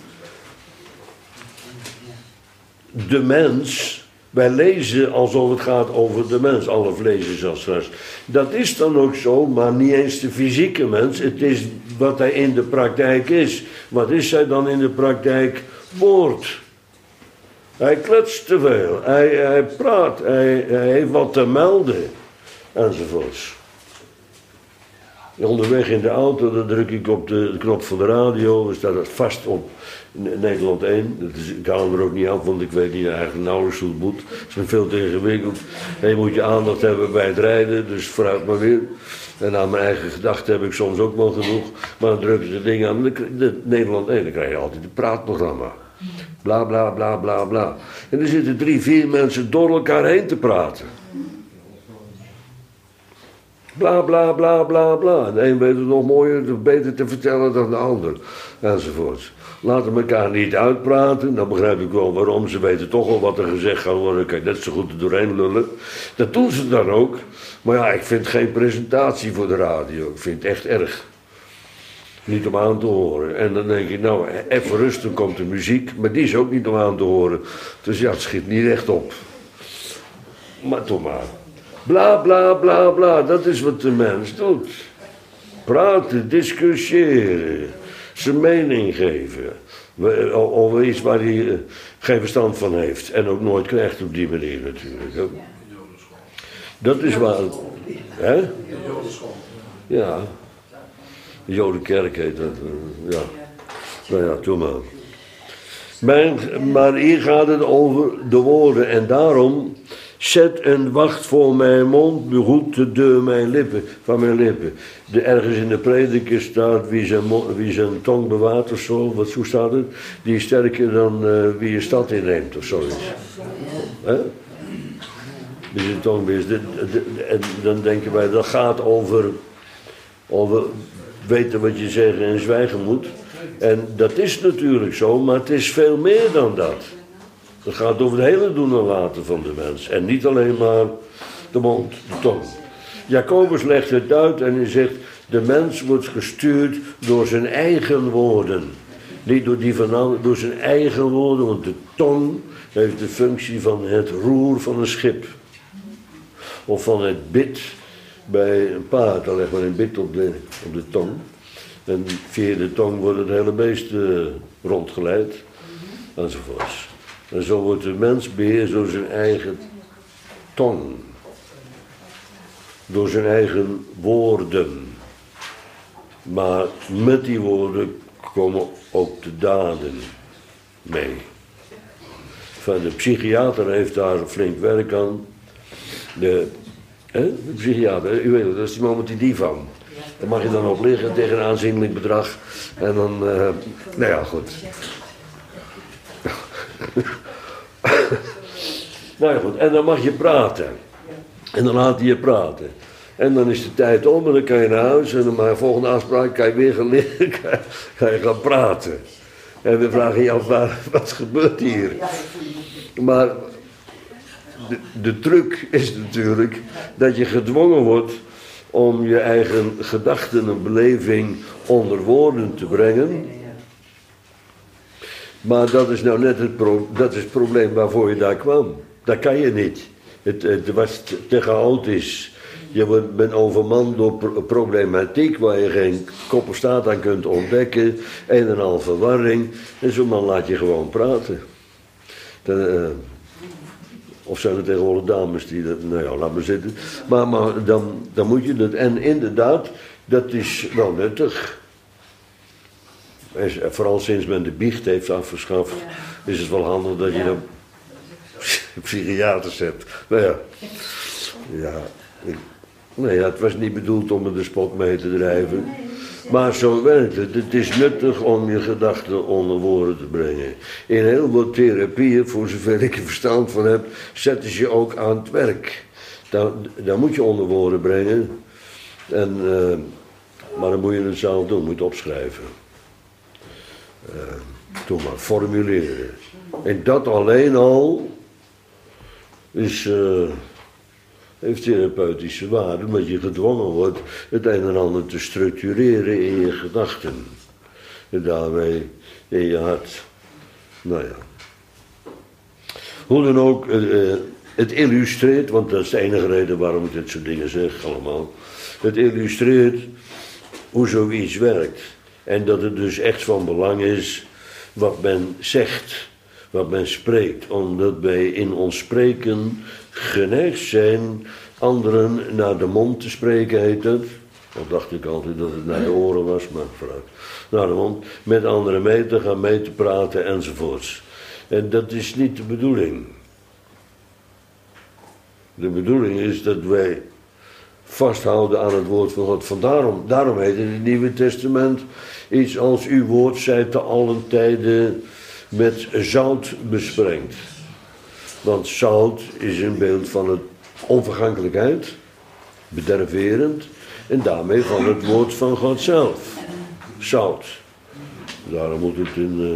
De mens, wij lezen alsof het gaat over de mens, alle vlees is als gras. Dat is dan ook zo, maar niet eens de fysieke mens. Het is wat hij in de praktijk is. Wat is hij dan in de praktijk? Woord. Hij kletst te veel, hij, hij praat, hij, hij heeft wat te melden, enzovoorts. Onderweg in de auto, dan druk ik op de, de knop van de radio, dan staat het vast op Nederland één. Dat is, ik haal hem er ook niet af, want ik weet niet eigenlijk nauwelijks hoe het moet. Het is me veel te ingewikkeld. En je moet je aandacht hebben bij het rijden, dus vooruit maar weer. En aan mijn eigen gedachten heb ik soms ook wel genoeg. Maar dan druk je de dingen aan, de, de Nederland één, dan krijg je altijd een praatprogramma. Bla bla bla bla bla. En er zitten drie, vier mensen door elkaar heen te praten. Bla bla bla bla bla. De een weet het nog mooier, beter te vertellen dan de ander. Enzovoort. Laten elkaar niet uitpraten. Dan begrijp ik wel waarom. Ze weten toch al wat er gezegd gaat worden. Dan kan je net zo goed er doorheen lullen. Dat doen ze dan ook. Maar ja, ik vind geen presentatie voor de radio. Ik vind het echt erg. Niet om aan te horen. En dan denk ik, nou, even rustig, komt de muziek. Maar die is ook niet om aan te horen. Dus ja, het schiet niet echt op. Maar toch maar. Bla bla bla bla, dat is wat de mens doet. Praten, discussiëren, zijn mening geven. Over iets waar hij uh, geen verstand van heeft. En ook nooit krijgt op die manier natuurlijk. Hè? Dat is waar. Hè? Ja. De Jodenkerk heet dat. Uh, ja. Nou ja, doe maar. Mijn, maar hier gaat het over de woorden. En daarom... Zet en wacht voor mijn mond, behoedt de deur mijn lippen, van mijn lippen. De, ergens in de prediker staat, wie zijn, wie zijn tong bewaart of zo, wat, hoe staat het? Die is sterker dan uh, wie je stad inneemt of zoiets. Hè? Wie zijn tong bewaart. De, de, de, en dan denken wij, dat gaat over, over weten wat je zeggen en zwijgen moet. En dat is natuurlijk zo, maar het is veel meer dan dat. Het gaat over het hele doen en laten van de mens. En niet alleen maar de mond, de tong. Jacobus legt het uit en hij zegt... De mens wordt gestuurd door zijn eigen woorden. Niet door die van anderen, door zijn eigen woorden. Want de tong heeft de functie van het roer van een schip. Of van het bit bij een paard. Dan legt men een bit op de, op de tong. En via de tong wordt het hele beest uh, rondgeleid. Enzovoorts. En zo wordt de mens beheerst door zijn eigen tong. Door zijn eigen woorden. Maar met die woorden komen ook de daden mee. Enfin, de psychiater heeft daar flink werk aan. De, hè, de psychiater, u weet het, dat is die man met die divan. Daar mag je dan op liggen tegen een aanzienlijk bedrag. En dan, uh, nou ja, goed. Nou ja, goed, en dan mag je praten. En dan laat hij je praten. En dan is de tijd om en dan kan je naar huis. En dan maar volgende afspraak kan je weer gaan liggen, kan je gaan praten. En we vragen je af, waar, wat gebeurt hier? Maar de, de truc is natuurlijk dat je gedwongen wordt om je eigen gedachten en beleving onder woorden te brengen. Maar dat is nou net het, pro, dat is het probleem waarvoor je daar kwam. Dat kan je niet. Het, het was te chaotisch. Je bent overmand door pro- problematiek waar je geen kop of staart aan kunt ontdekken. Een en al verwarring. En zo'n man laat je gewoon praten. Dan, uh, of zijn er tegenwoordig dames die dat... Nou ja, laat maar zitten. Maar, maar dan, dan moet je dat... En inderdaad, dat is wel nuttig. Vooral sinds men de biecht heeft afgeschaft, is het wel handig dat je dan psychiaters hebt. Nou ja, ja, ik, nou ja, het was niet bedoeld om er de spot mee te drijven. Maar zo werkt het. Het is nuttig om je gedachten onder woorden te brengen. In heel veel therapieën, voor zover ik er verstand van heb, zetten ze je ook aan het werk. Daar, daar moet je onder woorden brengen. En, uh, maar dan moet je het zelf doen, moet je het opschrijven. Uh, doe maar, formuleren. En dat alleen al is, uh, heeft therapeutische waarde, omdat je gedwongen wordt het een en ander te structureren in je gedachten. En daarmee in je hart. Nou ja. Hoe dan ook, uh, het illustreert, want dat is de enige reden waarom ik dit soort dingen zeg allemaal. Het illustreert hoe zoiets werkt. En dat het dus echt van belang is wat men zegt, wat men spreekt. Omdat wij in ons spreken geneigd zijn anderen naar de mond te spreken, heet het. Al dacht ik altijd dat het naar de oren was, maar vooruit. Naar de mond, met anderen mee te gaan, mee te praten enzovoorts. En dat is niet de bedoeling. De bedoeling is dat wij vasthouden aan het woord van God. Vandaar, daarom heet in het Nieuwe Testament iets als uw woord zij te allen tijden met zout besprengd. Want zout is een beeld van het onvergankelijkheid, bederverend, en daarmee van het woord van God zelf. Zout. Daarom moet het in... Uh,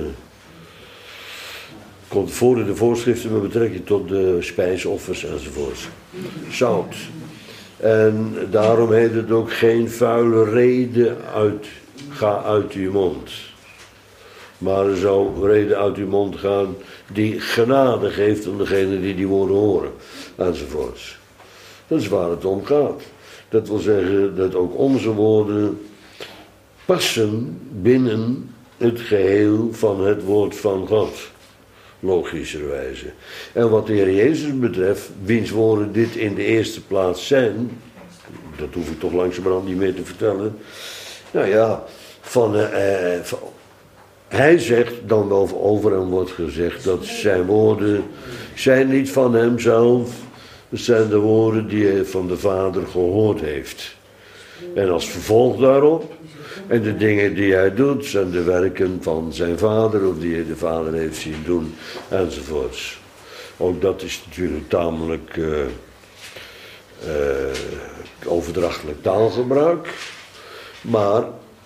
komt voor in de voorschriften met betrekking tot de spijsoffers enzovoort. Zout. En daarom heet het ook geen vuile reden uit, ga uit uw mond. Maar er zou reden uit uw mond gaan die genade geeft aan degene die die woorden horen. Enzovoorts. Dat is waar het om gaat. Dat wil zeggen dat ook onze woorden passen binnen het geheel van het woord van God. Logischerwijze. En wat de Heer Jezus betreft, wiens woorden dit in de eerste plaats zijn, dat hoef ik toch langzamerhand niet meer te vertellen. Nou ja, van, uh, van, hij zegt dan wel over hem wordt gezegd dat zijn woorden zijn niet van hemzelf, het zijn de woorden die hij van de Vader gehoord heeft. En als vervolg daarop, en de dingen die hij doet, zijn de werken van zijn vader, of die hij de vader heeft zien doen, enzovoorts. Ook dat is natuurlijk tamelijk uh, uh, overdrachtelijk taalgebruik. Maar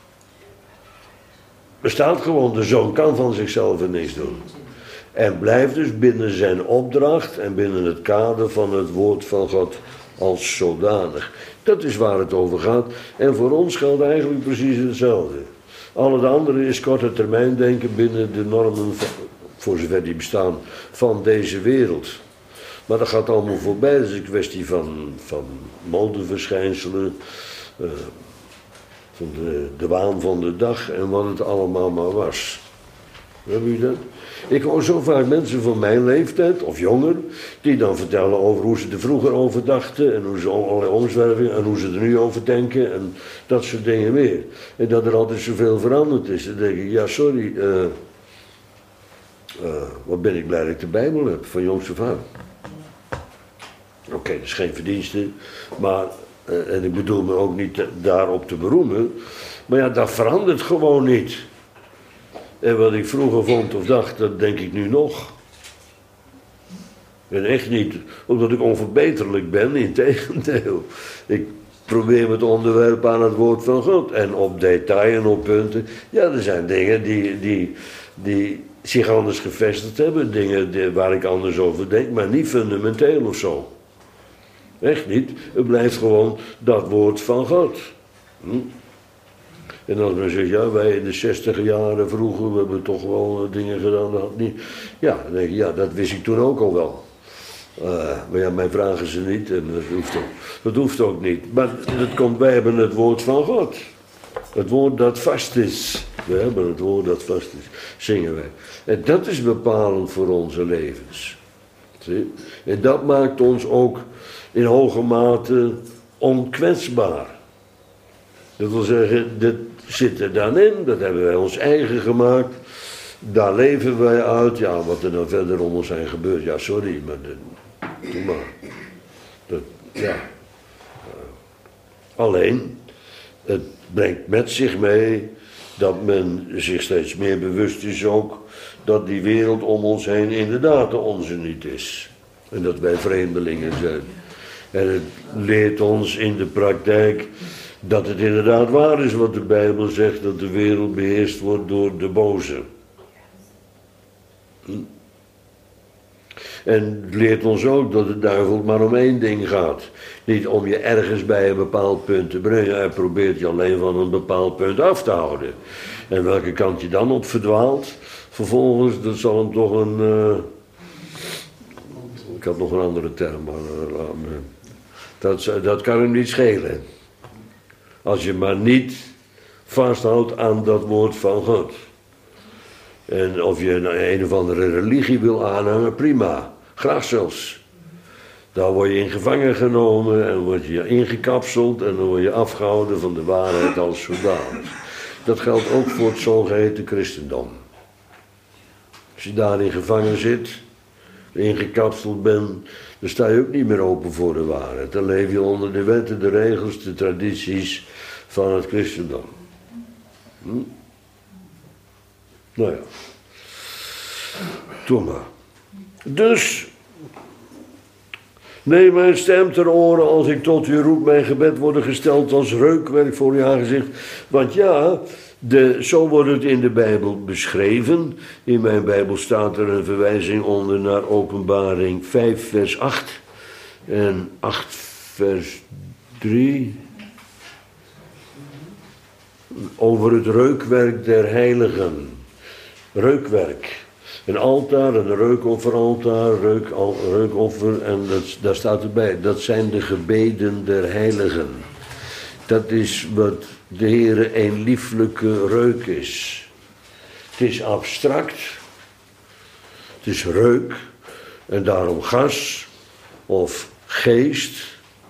er staat gewoon, de zoon kan van zichzelf niks doen. En blijft dus binnen zijn opdracht en binnen het kader van het woord van God als zodanig. Dat is waar het over gaat. En voor ons geldt eigenlijk precies hetzelfde. Al het andere is korte termijn denken binnen de normen, van, voor zover die bestaan, van deze wereld. Maar dat gaat allemaal voorbij. Dat is een kwestie van, van modeverschijnselen, uh, van de, de waan van de dag en wat het allemaal maar was. Hebben jullie dat? Ik hoor zo vaak mensen van mijn leeftijd, of jonger, die dan vertellen over hoe ze er vroeger over dachten en hoe ze allerlei omzwervingen en hoe ze er nu over denken en dat soort dingen meer. En dat er altijd zoveel veranderd is. Dan denk ik, ja sorry, uh, uh, wat ben ik blij dat ik de Bijbel heb, van jongs af aan. Oké, okay, dat is geen verdienste, maar, uh, en ik bedoel me ook niet daarop te beroemen, maar ja, dat verandert gewoon niet. En wat ik vroeger vond of dacht, dat denk ik nu nog. En echt niet omdat ik onverbeterlijk ben, integendeel. Ik probeer me te onderwerpen aan het woord van God. En op detail en op punten. Ja, er zijn dingen die, die, die zich anders gevestigd hebben. Dingen die, waar ik anders over denk, maar niet fundamenteel of zo. Echt niet. Het blijft gewoon dat woord van God. Hm? En als men zegt, ja, wij in de zestig jaren vroeger, we hebben toch wel dingen gedaan, dat niet. Ja, dan denk ik, ja, dat wist ik toen ook al wel. Uh, maar ja, mij vragen ze niet en dat hoeft ook, dat hoeft ook niet. Maar dat komt, wij hebben het woord van God. Het woord dat vast is. We hebben het woord dat vast is, zingen wij. En dat is bepalend voor onze levens. Zie? En dat maakt ons ook in hoge mate onkwetsbaar. Dat wil zeggen, dat zit er dan in, dat hebben wij ons eigen gemaakt. Daar leven wij uit. Ja, wat er dan verder om ons heen gebeurt, ja, sorry, maar dat, doe maar. Dat, ja. Alleen, het brengt met zich mee dat men zich steeds meer bewust is ook dat die wereld om ons heen inderdaad de onze niet is. En dat wij vreemdelingen zijn. En het leert ons in de praktijk dat het inderdaad waar is wat de Bijbel zegt, dat de wereld beheerst wordt door de boze. Hm? En het leert ons ook dat de duivel maar om één ding gaat. Niet om je ergens bij een bepaald punt te brengen. Hij probeert je alleen van een bepaald punt af te houden. En welke kant je dan op verdwaalt, vervolgens, dat zal hem toch een... Uh, ik had nog een andere term, maar uh, dat, dat kan hem niet schelen. Als je maar niet vasthoudt aan dat woord van God. En of je een, een of andere religie wil aanhangen, prima. Graag zelfs. Daar word je in gevangen genomen en word je ingekapseld en dan word je afgehouden van de waarheid als zodanig. Dat geldt ook voor het zogeheten christendom. Als je daarin gevangen zit, ingekapseld bent, dan sta je ook niet meer open voor de waarheid. Dan leef je onder de wetten, de regels, de tradities van het christendom. Hm? Nou ja. Doe maar. Dus, neem mijn stem ter oren als ik tot u roep, mijn gebed worden gesteld als reukwerk voor uw aangezicht. Want ja, de, zo wordt het in de Bijbel beschreven. In mijn Bijbel staat er een verwijzing onder naar Openbaring vijf vers acht en acht vers drie. Over het reukwerk der heiligen. Reukwerk. Een altaar, een reukofferaltaar, reuk, reukoffer, en dat, daar staat erbij, dat zijn de gebeden der heiligen. Dat is wat de Heere een lieflijke reuk is. Het is abstract, het is reuk, en daarom gas of geest.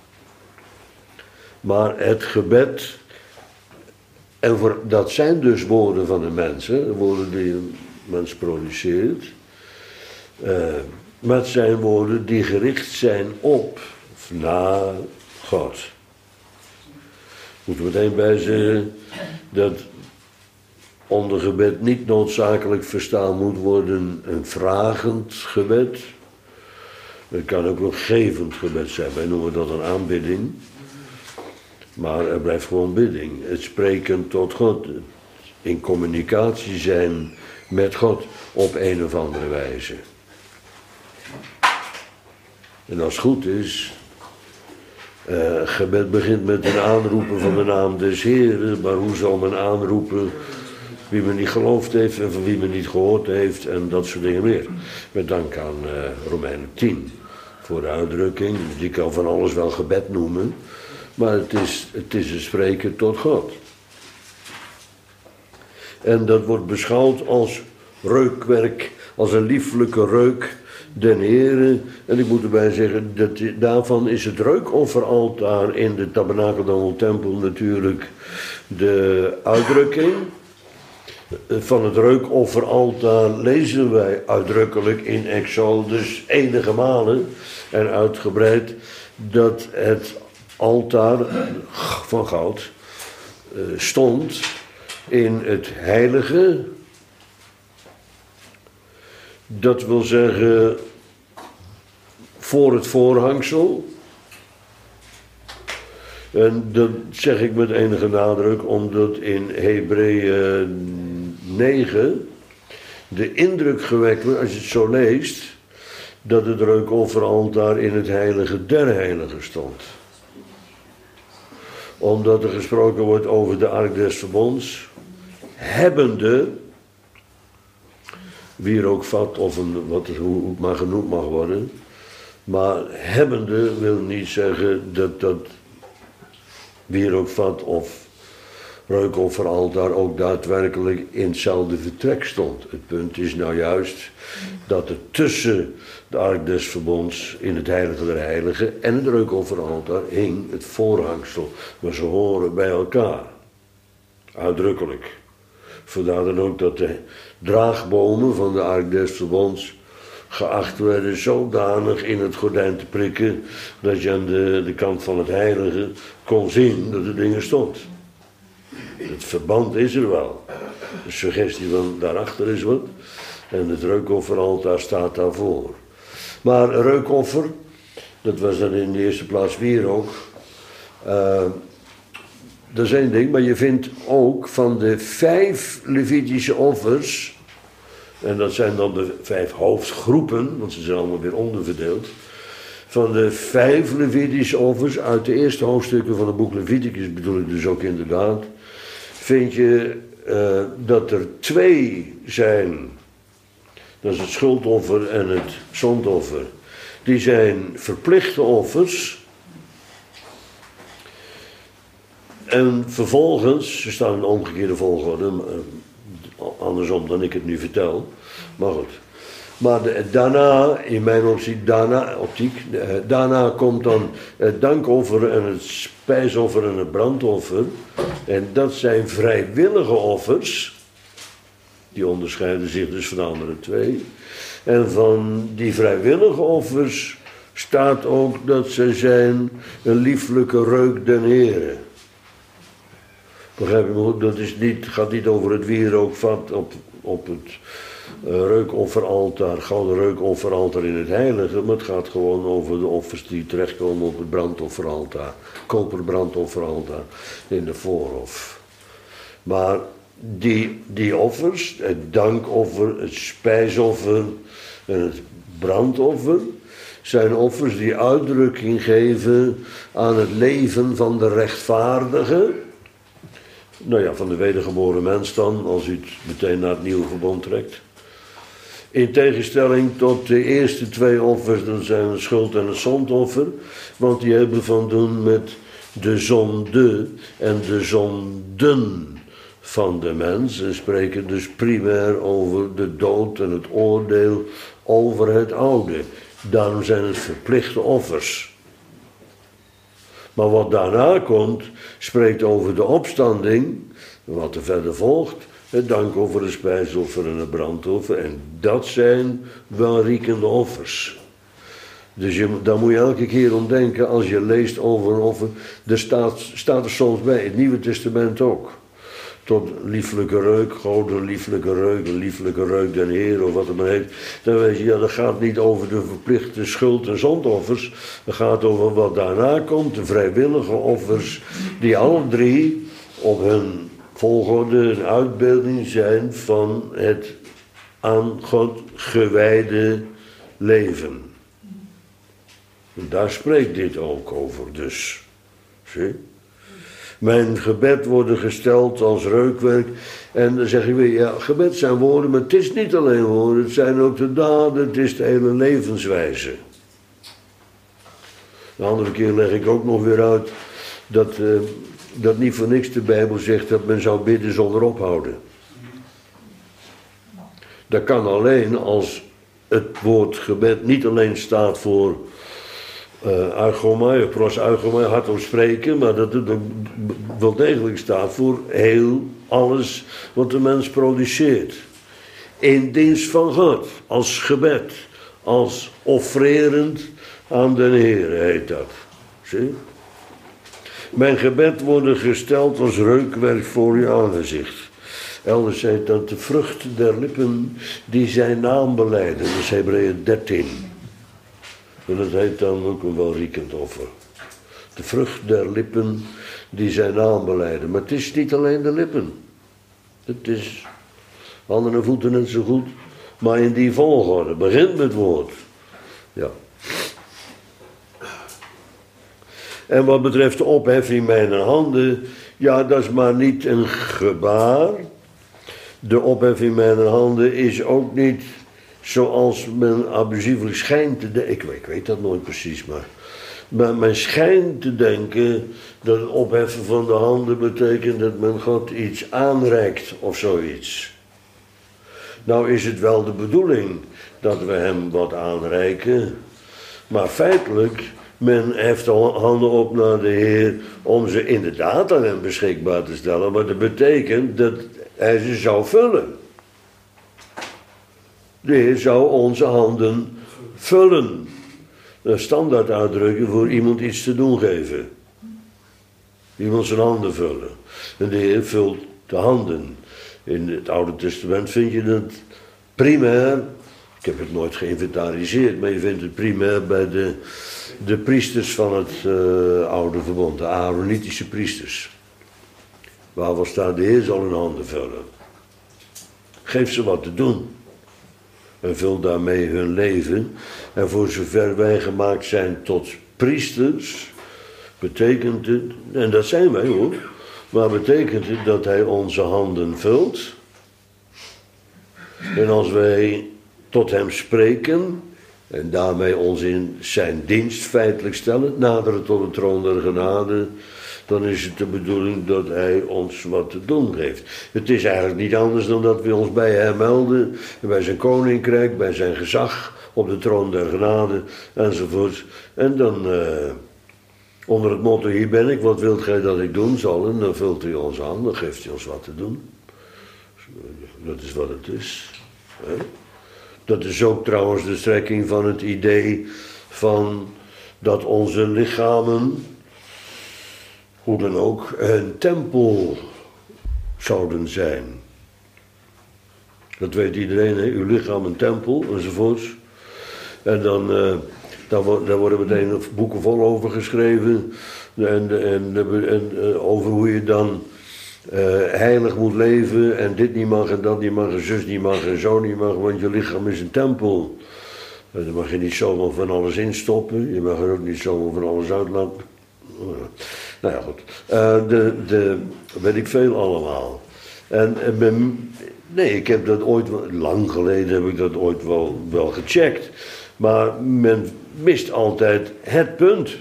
Maar het gebed, en voor, dat zijn dus woorden van de mensen, woorden die een mens produceert. Uh, maar het zijn woorden die gericht zijn op of naar God. Moeten we meteen bij zeggen dat onder gebed niet noodzakelijk verstaan moet worden een vragend gebed. Het kan ook een gevend gebed zijn, wij noemen dat een aanbidding. Maar er blijft gewoon bidding. Het spreken tot God. In communicatie zijn met God op een of andere wijze. En als het goed is, uh, gebed begint met een aanroepen van de naam des Heeren, maar hoe zal men aanroepen wie men niet geloofd heeft en van wie men niet gehoord heeft en dat soort dingen meer. Met dank aan uh, Romeinen tien voor de uitdrukking, die kan van alles wel gebed noemen, maar het is, het is een spreken tot God. En dat wordt beschouwd als reukwerk, als een lieflijke reuk den Heere. En ik moet erbij zeggen, dat, daarvan is het reukofferaltaar in de Tabernakeldom-tempel natuurlijk de uitdrukking. Van het reukofferaltaar lezen wij uitdrukkelijk in Exodus enige malen en uitgebreid dat het altaar van goud uh, stond in het heilige. Dat wil zeggen voor het voorhangsel. En dat zeg ik met enige nadruk omdat in Hebreeën negen de indruk gewekt wordt, als je het zo leest, dat het reukofferaltaar in het heilige der heiligen stond. Omdat er gesproken wordt over de ark des verbonds, hebbende, wierookvat of een, wat het, hoe het maar genoemd mag worden, maar hebbende wil niet zeggen dat dat wierookvat of reukofferaltaar ook daadwerkelijk in hetzelfde vertrek stond. Het punt is nou juist dat er tussen de ark des verbonds in het heilige der heiligen en het reukofferaltaar hing het voorhangsel. Maar ze horen bij elkaar. Uitdrukkelijk. Vandaar dan ook dat de draagbomen van de ark des verbonds geacht werden zodanig in het gordijn te prikken dat je aan de, de kant van het heilige kon zien dat er dingen stond. Het verband is er wel. De suggestie van daarachter is wat. En het reukofferaltaar staat daarvoor. Maar reukoffer, dat was dan in de eerste plaats wierook. Uh, dat is één ding, maar je vindt ook van de vijf Levitische offers, en dat zijn dan de vijf hoofdgroepen, want ze zijn allemaal weer onderverdeeld. Van de vijf Levitische offers uit de eerste hoofdstukken van het boek Leviticus, bedoel ik dus ook inderdaad, vind je uh, dat er twee zijn. Dat is het schuldoffer en het zondoffer. Die zijn verplichte offers. En vervolgens, ze staan in omgekeerde volgorde, andersom dan ik het nu vertel. Maar goed. Maar de, daarna, in mijn optiek, daarna, optiek, daarna komt dan het dankoffer en het spijsoffer en het brandoffer. En dat zijn vrijwillige offers. Die onderscheiden zich dus van de andere twee. En van die vrijwillige offers staat ook dat ze zijn een lieflijke reuk den Heere. Begrijp je me goed? Dat is niet, gaat niet over het wierookvat op, op het uh, reukofferaltaar, gouden reukofferaltaar in het heilige, maar het gaat gewoon over de offers die terechtkomen op het brandofferaltaar, koperbrandofferaltaar in de voorhof. Maar die, die offers, het dankoffer, het spijsoffer en het brandoffer, zijn offers die uitdrukking geven aan het leven van de rechtvaardige. Nou ja, van de wedergeboren mens dan, als u het meteen naar het nieuwe verbond trekt. In tegenstelling tot de eerste twee offers, dat zijn het schuld- en het zondoffer. Want die hebben van doen met de zonde en de zonden van de mens. En spreken dus primair over de dood en het oordeel over het oude. Daarom zijn het verplichte offers. Maar wat daarna komt, spreekt over de opstanding, wat er verder volgt, het dankoffer, het spijsoffer en het brandoffer. En dat zijn welriekende offers. Dus je, daar moet je elke keer om denken als je leest over een offer. Er staat, staat er soms bij, het Nieuwe Testament ook. Tot lieflijke reuk, gouden lieflijke reuk, een lieflijke reuk den Heer of wat het maar heet. Dan weet je, ja, dat gaat niet over de verplichte schuld- en zondoffers. Dat gaat over wat daarna komt, de vrijwillige offers, die alle drie op hun volgorde een uitbeelding zijn van het aan God gewijde leven. En daar spreekt dit ook over dus. Zie? Mijn gebed worden gesteld als reukwerk. En dan zeg ik weer, ja, gebed zijn woorden, maar het is niet alleen woorden, het zijn ook de daden, het is de hele levenswijze. De andere keer leg ik ook nog weer uit dat, uh, dat niet voor niks de Bijbel zegt dat men zou bidden zonder ophouden. Dat kan alleen als het woord gebed niet alleen staat voor Uh, argomai, pros argomai, hardop spreken, maar dat het ook wel degelijk staat voor heel alles wat de mens produceert. In dienst van God, als gebed, als offererend aan de Heer heet dat. Zie? Mijn gebed worden gesteld als reukwerk voor je aangezicht. Elders heet dat de vrucht der lippen die zijn naam belijden. Dat is Hebreeën dertien. En dat heet dan ook een welriekend offer. De vrucht der lippen die zijn naam belijden. Maar het is niet alleen de lippen. Het is handen en voeten net zo goed. Maar in die volgorde. Begint met het woord. Ja. En wat betreft de opheffing mijner handen. Ja, dat is maar niet een gebaar. De opheffing mijner handen is ook niet zoals men abusievelijk schijnt te denken. Ik, ik weet dat nooit precies, maar. Maar men schijnt te denken dat het opheffen van de handen betekent dat men God iets aanreikt of zoiets. Nou is het wel de bedoeling dat we hem wat aanreiken. Maar feitelijk, men heft de handen op naar de Heer om ze inderdaad aan hem beschikbaar te stellen. Maar dat betekent dat hij ze zou vullen. De Heer zou onze handen vullen. Een standaard uitdrukking voor iemand iets te doen geven. Iemand zijn handen vullen. En de Heer vult de handen. In het Oude Testament vind je het primair. Ik heb het nooit geïnventariseerd, maar je vindt het primair bij de, de priesters van het uh, Oude Verbond. De Aaronitische priesters. Waar was daar de Heer zal hun handen vullen. Geef ze wat te doen. En vul daarmee hun leven. En voor zover wij gemaakt zijn tot priesters, betekent het, en dat zijn wij hoor, maar betekent het dat hij onze handen vult. En als wij tot hem spreken, en daarmee ons in zijn dienst feitelijk stellen, naderen tot de troon der genade, dan is het de bedoeling dat hij ons wat te doen geeft. Het is eigenlijk niet anders dan dat we ons bij hem melden, bij zijn koninkrijk, bij zijn gezag, op de troon der genade, enzovoort. En dan, uh, onder het motto, hier ben ik, wat wilt gij dat ik doen zal? En dan vult hij ons aan, dan geeft hij ons wat te doen. Dat is wat het is. Hè? Dat is ook trouwens de strekking van het idee van dat onze lichamen, hoe dan ook, een tempel zouden zijn. Dat weet iedereen, hè? Uw lichaam een tempel, enzovoorts. En dan, uh, daar, wo- daar worden meteen boeken vol over geschreven. En, en, en, en uh, over hoe je dan uh, heilig moet leven. En dit niet mag en dat niet mag en zus niet mag en zo niet mag. Want je lichaam is een tempel. En daar mag je niet zomaar van alles instoppen. Je mag er ook niet zomaar van alles uit laten. Nou ja, goed. Uh, de, de, weet ik veel allemaal. En, en ben, nee, ik heb dat ooit, lang geleden heb ik dat ooit wel, wel gecheckt. Maar men mist altijd het punt.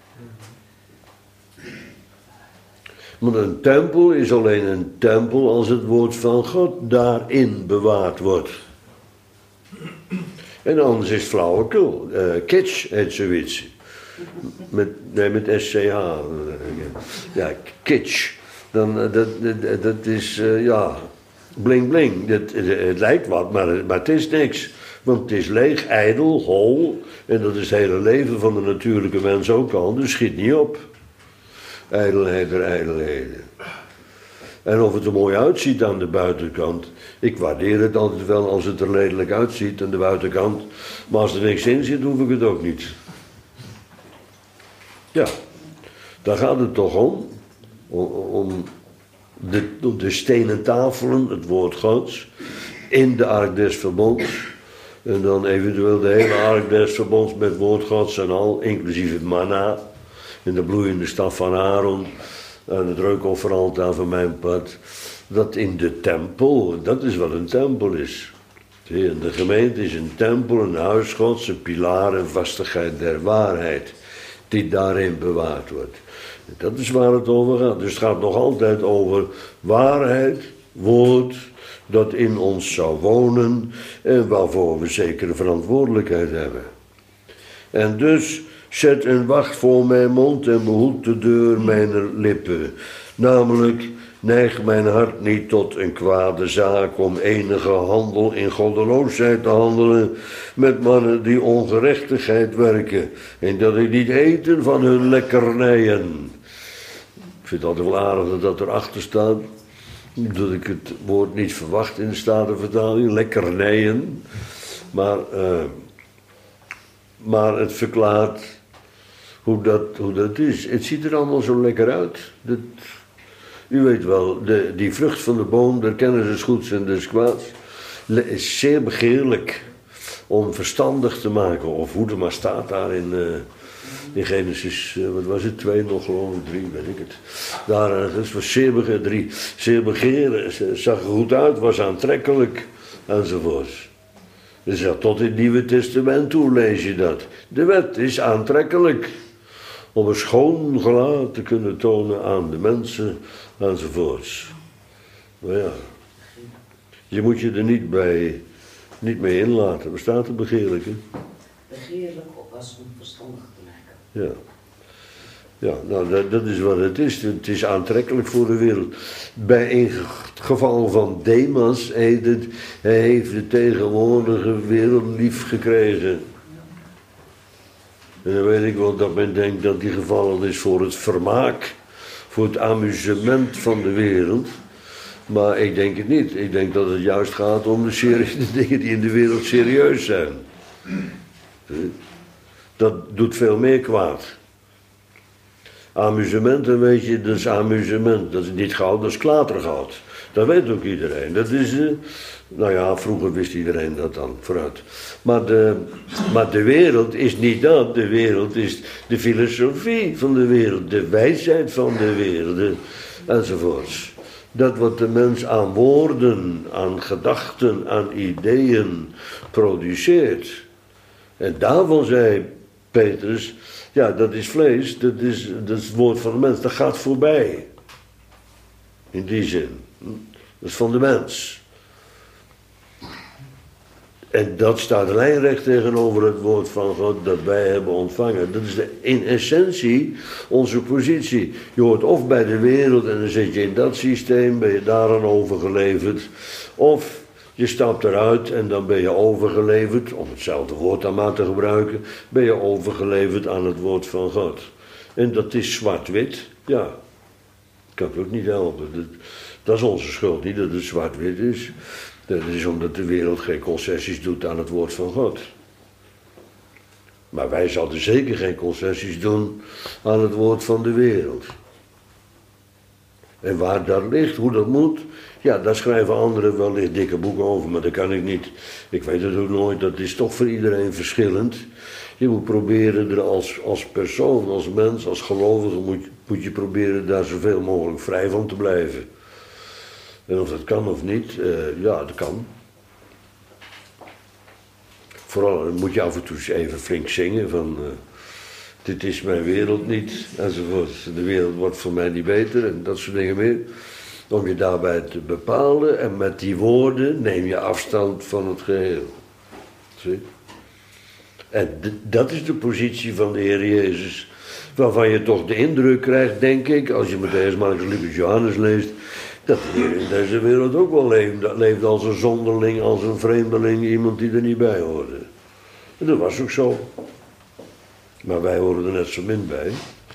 Want een tempel is alleen een tempel als het woord van God daarin bewaard wordt. En anders is het flauwekul. Uh, kitsch heet zoiets. Met, nee, met S C H. Ja, kitsch. Dan, dat, dat, dat is, uh, ja, bling bling. Het, het, het lijkt wat, maar, maar het is niks. Want het is leeg, ijdel, hol. En dat is het hele leven van de natuurlijke mens ook al. Dus schiet niet op. Ijdelheid der ijdelheden. En of het er mooi uitziet aan de buitenkant. Ik waardeer het altijd wel als het er lelijk uitziet aan de buitenkant. Maar als er niks in zit, hoef ik het ook niet. Ja, daar gaat het toch om. Om, om de, om de stenen tafelen, het woord Gods, in de ark des verbonds. En dan eventueel de hele ark des verbonds met woord Gods en al, inclusief het manna. En de bloeiende staf van Aaron. En het reukofferaltaar van mijn part. Dat in de tempel, dat is wat een tempel is. De gemeente is een tempel, een huis Gods, een pilaar en vastigheid der waarheid. Die daarin bewaard wordt. Dat is waar het over gaat. Dus het gaat nog altijd over waarheid, woord, dat in ons zou wonen en waarvoor we zekere verantwoordelijkheid hebben. En dus zet een wacht voor mijn mond en behoed de deur mijner lippen. Namelijk, neig mijn hart niet tot een kwade zaak om enige handel in goddeloosheid te handelen met mannen die ongerechtigheid werken en dat ik niet eten van hun lekkernijen. Ik vind het altijd wel aardig dat dat erachter staat, dat ik het woord niet verwacht in de Statenvertaling, lekkernijen, maar, uh, maar het verklaart hoe dat, hoe dat is. Het ziet er allemaal zo lekker uit. Dat, u weet wel, de, die vrucht van de boom, daar kennen ze des goeds en des kwaads, is zeer begeerlijk om verstandig te maken. Of hoe er maar staat daar in, uh, in Genesis, uh, wat was het, twee nog geloof ik, drie, weet ik het. Daar ergens was zeer begeerlijk, drie, zeer begeerlijk, zag er goed uit, was aantrekkelijk, enzovoort. Dus ja, tot in het Nieuwe Testament toe lees je dat. De wet is aantrekkelijk. Om een schoon gelaat te kunnen tonen aan de mensen, enzovoorts. Maar ja, je moet je er niet, bij, niet mee inlaten. Waar staat het begeerlijk, hè? Begeerlijk was om verstandig te maken. Ja. Ja, nou dat, dat is wat het is. Het is aantrekkelijk voor de wereld. Bij een geval van Demas heet het, hij heeft de tegenwoordige wereld lief gekregen. En dan weet ik wel dat men denkt dat die gevallen is voor het vermaak, voor het amusement van de wereld. Maar ik denk het niet. Ik denk dat het juist gaat om de, serie, de dingen die in de wereld serieus zijn. Dat doet veel meer kwaad. Amusement, dan weet je, dat is amusement. Dat is niet goud, dat is klatergoud. Dat weet ook iedereen. Dat is, uh, nou ja, vroeger wist iedereen dat dan, vooruit. Maar de, maar de wereld is niet dat. De wereld is de filosofie van de wereld, de wijsheid van de wereld, de, enzovoorts. Dat wat de mens aan woorden, aan gedachten, aan ideeën produceert. En daarvan zei Petrus, Ja, dat is vlees, dat is, dat is het woord van de mens, dat gaat voorbij. In die zin. Dat is van de mens. En dat staat lijnrecht tegenover het woord van God dat wij hebben ontvangen. Dat is de, in essentie onze positie. Je hoort of bij de wereld en dan zit je in dat systeem, ben je daaraan overgeleverd. Of je stapt eruit en dan ben je overgeleverd, om hetzelfde woord dan maar te gebruiken, ben je overgeleverd aan het woord van God. En dat is zwart-wit, ja. Dat kan ik ook niet helpen. Dat, dat is onze schuld niet, dat het zwart-wit is. Dat is omdat de wereld geen concessies doet aan het woord van God. Maar wij zouden zeker geen concessies doen aan het woord van de wereld. En waar dat ligt, hoe dat moet, ja, daar schrijven anderen wellicht dikke boeken over, maar dat kan ik niet. Ik weet het ook nooit, dat is toch voor iedereen verschillend. Je moet proberen er als, als persoon, als mens, als gelovige, moet, moet je proberen daar zoveel mogelijk vrij van te blijven. En of dat kan of niet, uh, ja, dat kan. Vooral moet je af en toe eens even flink zingen van... Uh, dit is mijn wereld niet, enzovoort. De wereld wordt voor mij niet beter en dat soort dingen meer. Om je daarbij te bepalen en met die woorden neem je afstand van het geheel. Zie? En d- dat is de positie van de Heer Jezus. Waarvan je toch de indruk krijgt, denk ik, als je Matthäus, Marcus, Lucas, Johannes leest... dat de Heer in deze wereld ook wel leeft. Dat leeft als een zonderling, als een vreemdeling, iemand die er niet bij hoorde. En dat was ook zo. Maar wij horen er net zo min bij.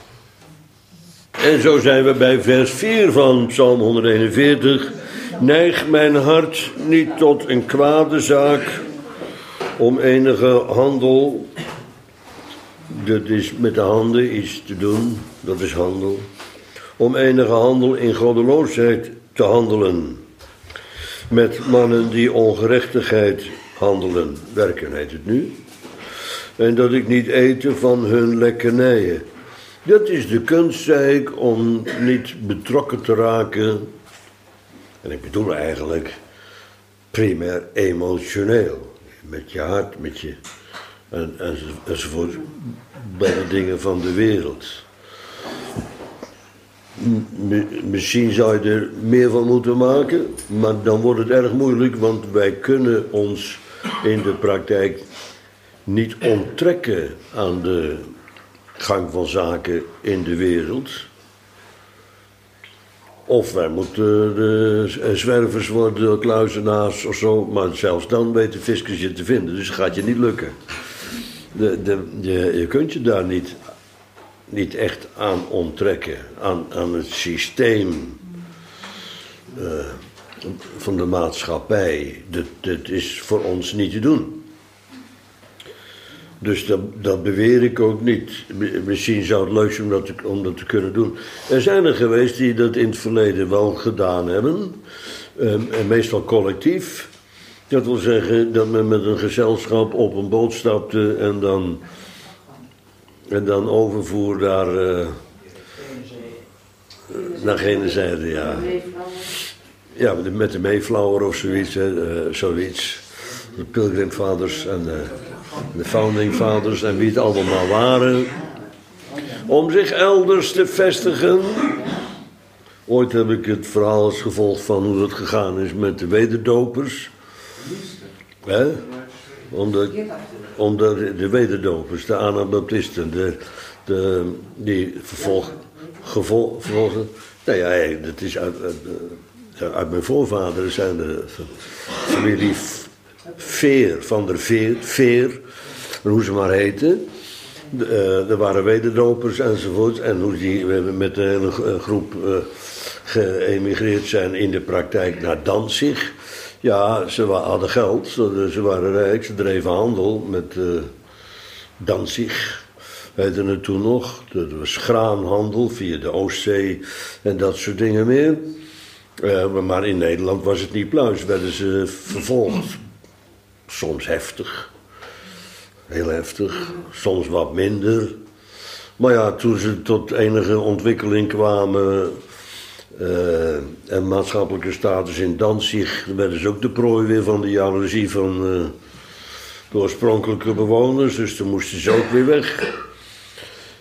En zo zijn we bij vers vier van Psalm honderdeenenveertig. Neig mijn hart niet tot een kwade zaak, om enige handel, dat is met de handen iets te doen, dat is handel, om enige handel in goddeloosheid te handelen, met mannen die ongerechtigheid handelen, werken heet het nu, en dat ik niet eten van hun lekkernijen. Dat is de kunst, zei ik, om niet betrokken te raken, en ik bedoel eigenlijk primair emotioneel, met je hart, met je, en, en, enzovoort, bij de dingen van de wereld. M- misschien zou je er meer van moeten maken, maar dan wordt het erg moeilijk, want wij kunnen ons in de praktijk niet onttrekken aan de gang van zaken in de wereld. Of wij moeten de zwervers worden, kluizenaars of zo, maar zelfs dan weet de fiscus je te vinden, dus dat gaat je niet lukken. De, de, je, je kunt je daar niet, niet echt aan onttrekken, aan, aan het systeem uh, van de maatschappij. Dat, dat is voor ons niet te doen. Dus dat, dat beweer ik ook niet. Misschien zou het leuk zijn om dat, te, om dat te kunnen doen. Er zijn er geweest die dat in het verleden wel gedaan hebben. Um, en meestal collectief. Dat wil zeggen dat men met een gezelschap op een boot stapte en dan, en dan overvoer daar uh, naar Genezijde, ja. Ja, met de Mayflower of zoiets, hè, uh, zoiets. De Pilgrimvaders en de, de Founding Fathers en wie het allemaal waren. Om zich elders te vestigen. Ooit heb ik het verhaal als gevolg van hoe het gegaan is met de wederdopers. Hè? Omdat, omdat de wederdopers, de Anabaptisten, de, de, die vervolg, gevol, vervolgen. Nou ja, dat is uit, uit, uit mijn voorvaderen zijn de familie Veer, van der Veer, Veer, hoe ze maar heten. Uh, er waren wederdopers enzovoort. En hoe die met een hele groep uh, geëmigreerd zijn in de praktijk naar Danzig. Ja, ze hadden geld, ze waren rijk, ze dreven handel met uh, Danzig. Heette het toen nog. Dat was graanhandel via de Oostzee en dat soort dingen meer. Uh, maar in Nederland was het niet pluis, werden ze vervolgd. Soms heftig. Heel heftig. Soms wat minder. Maar ja, toen ze tot enige ontwikkeling kwamen uh, en maatschappelijke status in Danzig, werden ze ook de prooi weer van de jaloezie van uh, de oorspronkelijke bewoners. Dus toen moesten ze ook weer weg.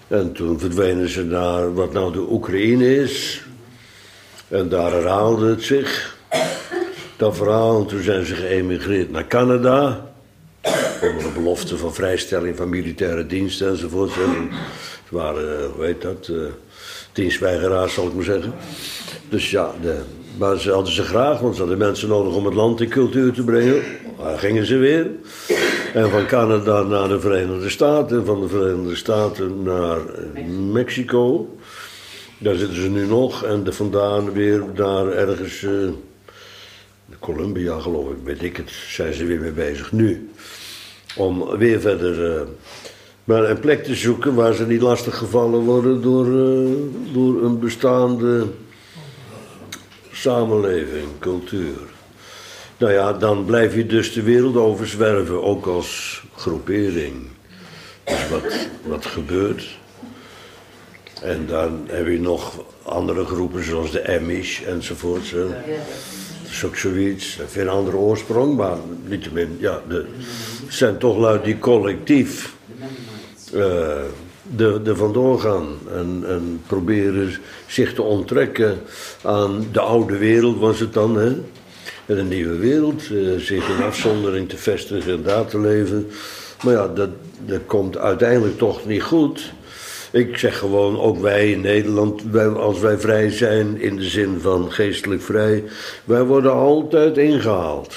En toen verdwenen ze naar wat nou de Oekraïne is. En daar herhaalde het zich. Dat verhaal. En toen zijn ze geëmigreerd naar Canada. Onder de belofte van vrijstelling van militaire dienst enzovoort. En ze waren, hoe heet dat, uh, dienstweigeraars zal ik maar zeggen. Dus ja, de, maar ze hadden ze graag, want ze hadden mensen nodig om het land in cultuur te brengen. Daar gingen ze weer. En van Canada naar de Verenigde Staten. En van de Verenigde Staten naar Mexico. Daar zitten ze nu nog. En de vandaan weer naar ergens... Uh, Colombia geloof ik, weet ik het, zijn ze weer mee bezig nu. Om weer verder uh, maar een plek te zoeken waar ze niet lastig gevallen worden door, uh, door een bestaande samenleving, cultuur. Nou ja, dan blijf je dus de wereld overzwerven, ook als groepering. Dus wat, wat gebeurt. En dan heb je nog andere groepen zoals de Amish enzovoort. Zo. Dat is ook zoiets, dat heeft een andere oorsprong, maar niettemin, ja, de, het zijn toch lui die collectief uh, er vandoor gaan en, en proberen zich te onttrekken aan de oude wereld, was het dan, hè? En een nieuwe wereld, uh, zich in afzondering te vestigen en daar te leven. Maar ja, dat, dat komt uiteindelijk toch niet goed. Ik zeg gewoon, ook wij in Nederland, wij, als wij vrij zijn in de zin van geestelijk vrij, wij worden altijd ingehaald.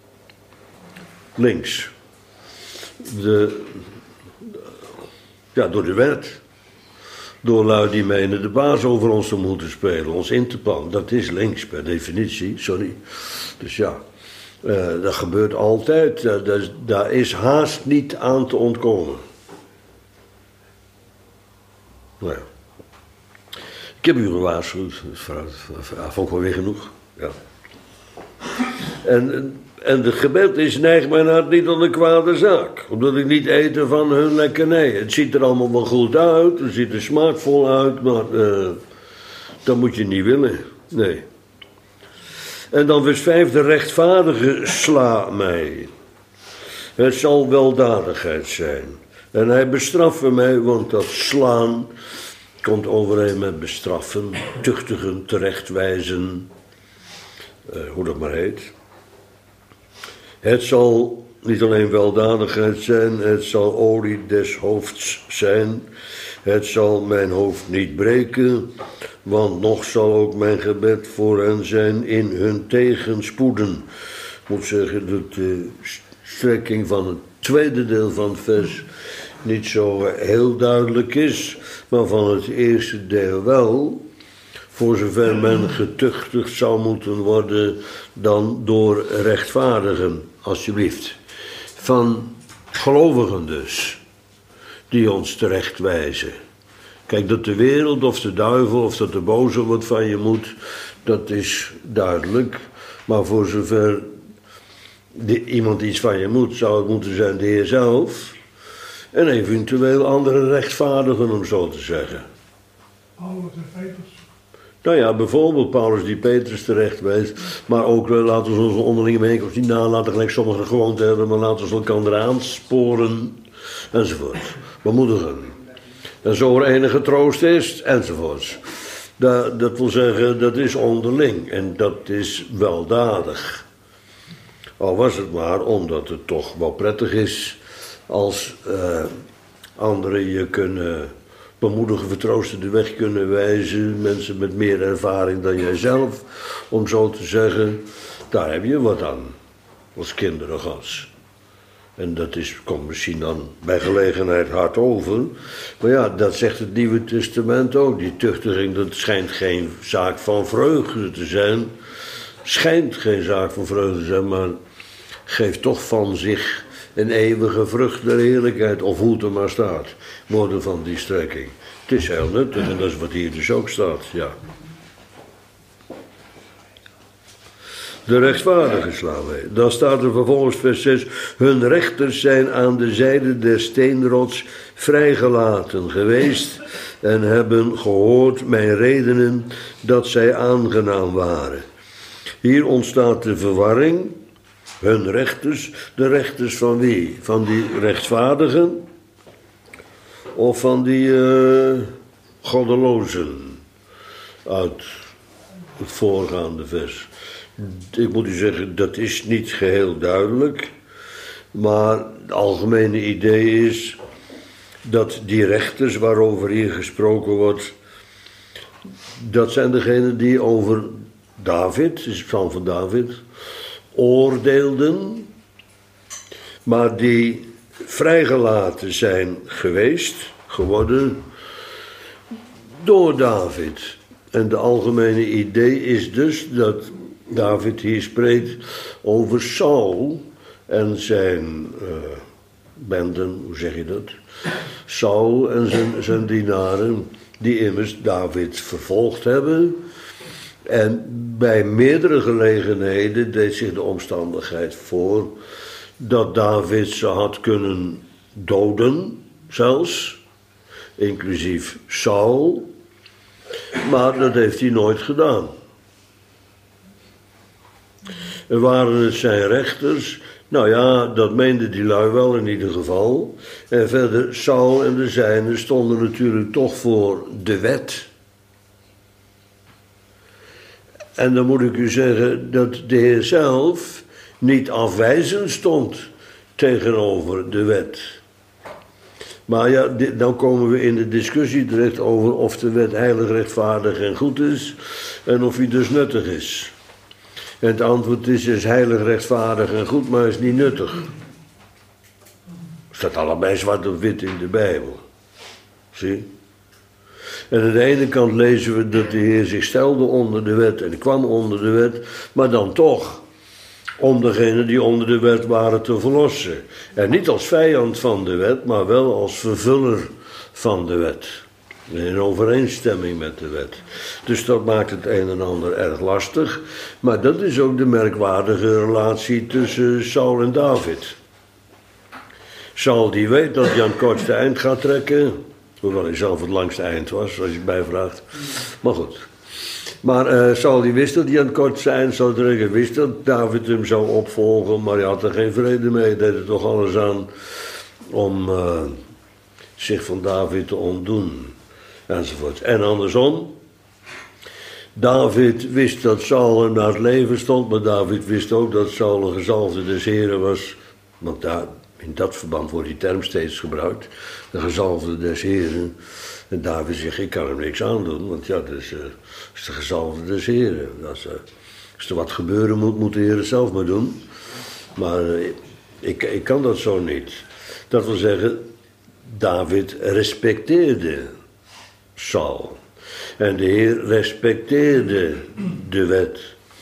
Links. De, ja, door de wet. Door lui die menen de baas over ons te moeten spelen, ons in te pannen. Dat is links per definitie, sorry. Dus ja, uh, dat gebeurt altijd. Uh, dat, daar is haast niet aan te ontkomen. Nou ja. Ik heb u gewaarschuwd, dus vond ik wel weer genoeg. Ja. En, en het gebed is, neig mijn hart niet aan de kwade zaak, omdat ik niet eten van hun lekkernij. Het ziet er allemaal wel goed uit, het ziet er smaakvol uit, maar uh, dat moet je niet willen, nee. En dan vers vijf, de rechtvaardige sla mij. Het zal weldadigheid zijn. En hij bestrafte mij, want dat slaan komt overeen met bestraffen, tuchtigen, terechtwijzen, uh, hoe dat maar heet. Het zal niet alleen weldadigheid zijn, het zal olie des hoofds zijn. Het zal mijn hoofd niet breken, want nog zal ook mijn gebed voor hen zijn in hun tegenspoeden. Ik moet zeggen dat de strekking van het tweede deel van het vers niet zo heel duidelijk is, maar van het eerste deel wel, voor zover men getuchtigd zou moeten worden dan door rechtvaardigen, alsjeblieft. Van gelovigen dus, die ons terechtwijzen. Kijk, dat de wereld of de duivel of dat de boze wat van je moet, dat is duidelijk, maar voor zover de, iemand iets van je moet, zou het moeten zijn de Heer zelf. En eventueel andere rechtvaardigen, om zo te zeggen. Paulus en Petrus. Nou ja, bijvoorbeeld Paulus die Petrus terecht wijst. Maar ook, laten we onze onderlinge bijeenkomst niet nalaten, gelijk sommigen gewoon te hebben, maar laten we elkaar aansporen, enzovoort. Bemoedigen. En zo er enige troost is, enzovoort. Dat, dat wil zeggen, dat is onderling en dat is weldadig. Al was het maar omdat het toch wel prettig is als uh, anderen je kunnen bemoedigen, vertroosten, de weg kunnen wijzen. Mensen met meer ervaring dan jijzelf, om zo te zeggen, daar heb je wat aan, als kinderengans. En dat is, komt misschien dan bij gelegenheid hard over. Maar ja, dat zegt het Nieuwe Testament ook. Die tuchtiging, dat schijnt geen zaak van vreugde te zijn. Schijnt geen zaak van vreugde te zijn, maar geeft toch van zich een eeuwige vrucht der heerlijkheid, of hoe het er maar staat, woorden van die strekking. Het is heel nuttig en dat is wat hier dus ook staat, ja. De rechtvaardige slaan wij. Dan staat er vervolgens vers zes, hun rechters zijn aan de zijde der steenrots vrijgelaten geweest en hebben gehoord mijn redenen dat zij aangenaam waren. Hier ontstaat de verwarring. Hun rechters, de rechters van wie? Van die rechtvaardigen? of van die uh, goddelozen uit het voorgaande vers? Ik moet u zeggen, dat is niet geheel duidelijk, maar het algemene idee is dat die rechters waarover hier gesproken wordt, dat zijn degenen die over David, het is het psalm van David, oordeelden, maar die vrijgelaten zijn geweest, geworden, door David. En de algemene idee is dus dat David hier spreekt over Saul en zijn uh, benden, hoe zeg je dat? Saul en zijn, zijn dienaren, die immers David vervolgd hebben. En bij meerdere gelegenheden deed zich de omstandigheid voor dat David ze had kunnen doden, zelfs, inclusief Saul. Maar dat heeft hij nooit gedaan. Er waren het zijn rechters. Nou ja, dat meenden die lui wel in ieder geval. En verder, Saul en de zijnen stonden natuurlijk toch voor de wet. En dan moet ik u zeggen dat de Heer zelf niet afwijzend stond tegenover de wet. Maar ja, dit, dan komen we in de discussie terecht over of de wet heilig, rechtvaardig en goed is. En of hij dus nuttig is. En het antwoord is, is heilig, rechtvaardig en goed, maar is niet nuttig. Staat allebei zwart op wit in de Bijbel. Zie? En aan de ene kant lezen we dat de Heer zich stelde onder de wet en kwam onder de wet, maar dan toch om degenen die onder de wet waren te verlossen. En niet als vijand van de wet, maar wel als vervuller van de wet. In overeenstemming met de wet. Dus dat maakt het een en ander erg lastig. Maar dat is ook de merkwaardige relatie tussen Saul en David. Saul die weet dat hij aan het kortste eind gaat trekken. Hoewel hij zelf het langste eind was, als je het bijvraagt. Maar goed. Maar uh, Saul die wist dat hij aan het kortste eind zou trekken. Wist dat David hem zou opvolgen. Maar hij had er geen vrede mee. Hij deed er toch alles aan om uh, zich van David te ontdoen. Enzovoort. En andersom. David wist dat Saul hem naar het leven stond. Maar David wist ook dat Saul een gezalfde des Heren was. Want daar, in dat verband wordt die term steeds gebruikt. De gezalfde des Heren. En David zegt, ik kan hem niks aandoen. Want ja, dat is, uh, is de gezalfde des Heren. Als, uh, als er wat gebeuren moet, moet de Heer zelf maar doen. Maar uh, ik, ik kan dat zo niet. Dat wil zeggen, David respecteerde Saul. En de Heer respecteerde de wet.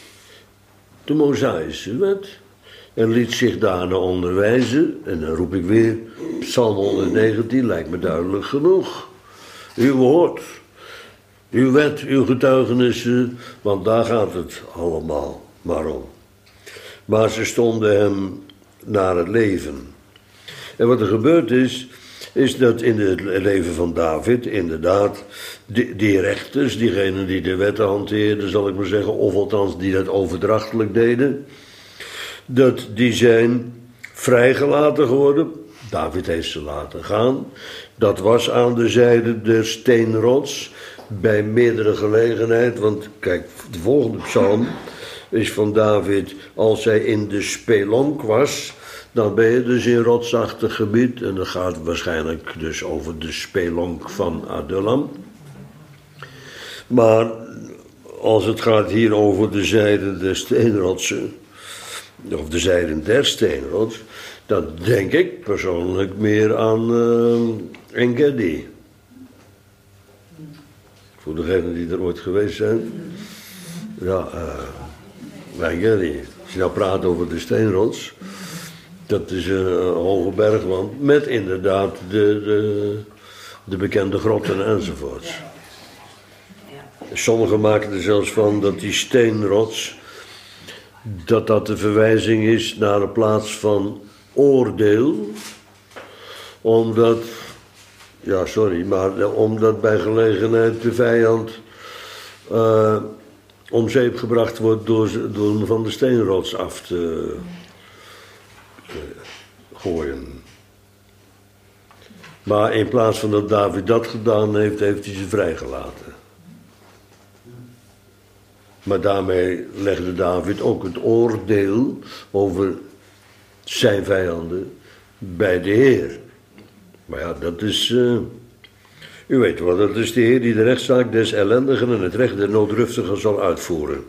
De Mosaïsche wet. En liet zich daarna onderwijzen. En dan roep ik weer, Psalm honderdnegentien lijkt me duidelijk genoeg. Uw woord, uw wet, uw getuigenissen, want daar gaat het allemaal maar om. Maar ze stonden hem naar het leven. En wat er gebeurd is, is dat in het leven van David, inderdaad, die, die rechters, diegenen die de wetten hanteerden, zal ik maar zeggen, of althans die dat overdrachtelijk deden, dat die zijn vrijgelaten geworden. David heeft ze laten gaan. Dat was aan de zijde der steenrots bij meerdere gelegenheden. Want kijk, de volgende psalm is van David. Als hij in de spelonk was, dan ben je dus in rotsachtig gebied. En dat gaat waarschijnlijk dus over de spelonk van Adullam. Maar als het gaat hier over de zijde der steenrotsen, of de zijden der steenrots, dan denk ik persoonlijk meer aan uh, Engedi. Voor degenen die er ooit geweest zijn. Ja, uh, Engedi. Als je nou praat over de steenrots, dat is een, een hoge bergwand met inderdaad de, de, de bekende grotten enzovoorts. Sommigen maken er zelfs van dat die steenrots, dat dat de verwijzing is naar een plaats van oordeel, omdat, ja sorry, maar omdat bij gelegenheid de vijand uh, om zeep gebracht wordt door, door hem van de steenrots af te uh, gooien. Maar in plaats van dat David dat gedaan heeft, heeft hij ze vrijgelaten. Maar daarmee legde David ook het oordeel over zijn vijanden bij de Heer. Maar ja, dat is... Uh, u weet wel, dat is de Heer die de rechtszaak des ellendigen en het recht der nooddruftigen zal uitvoeren.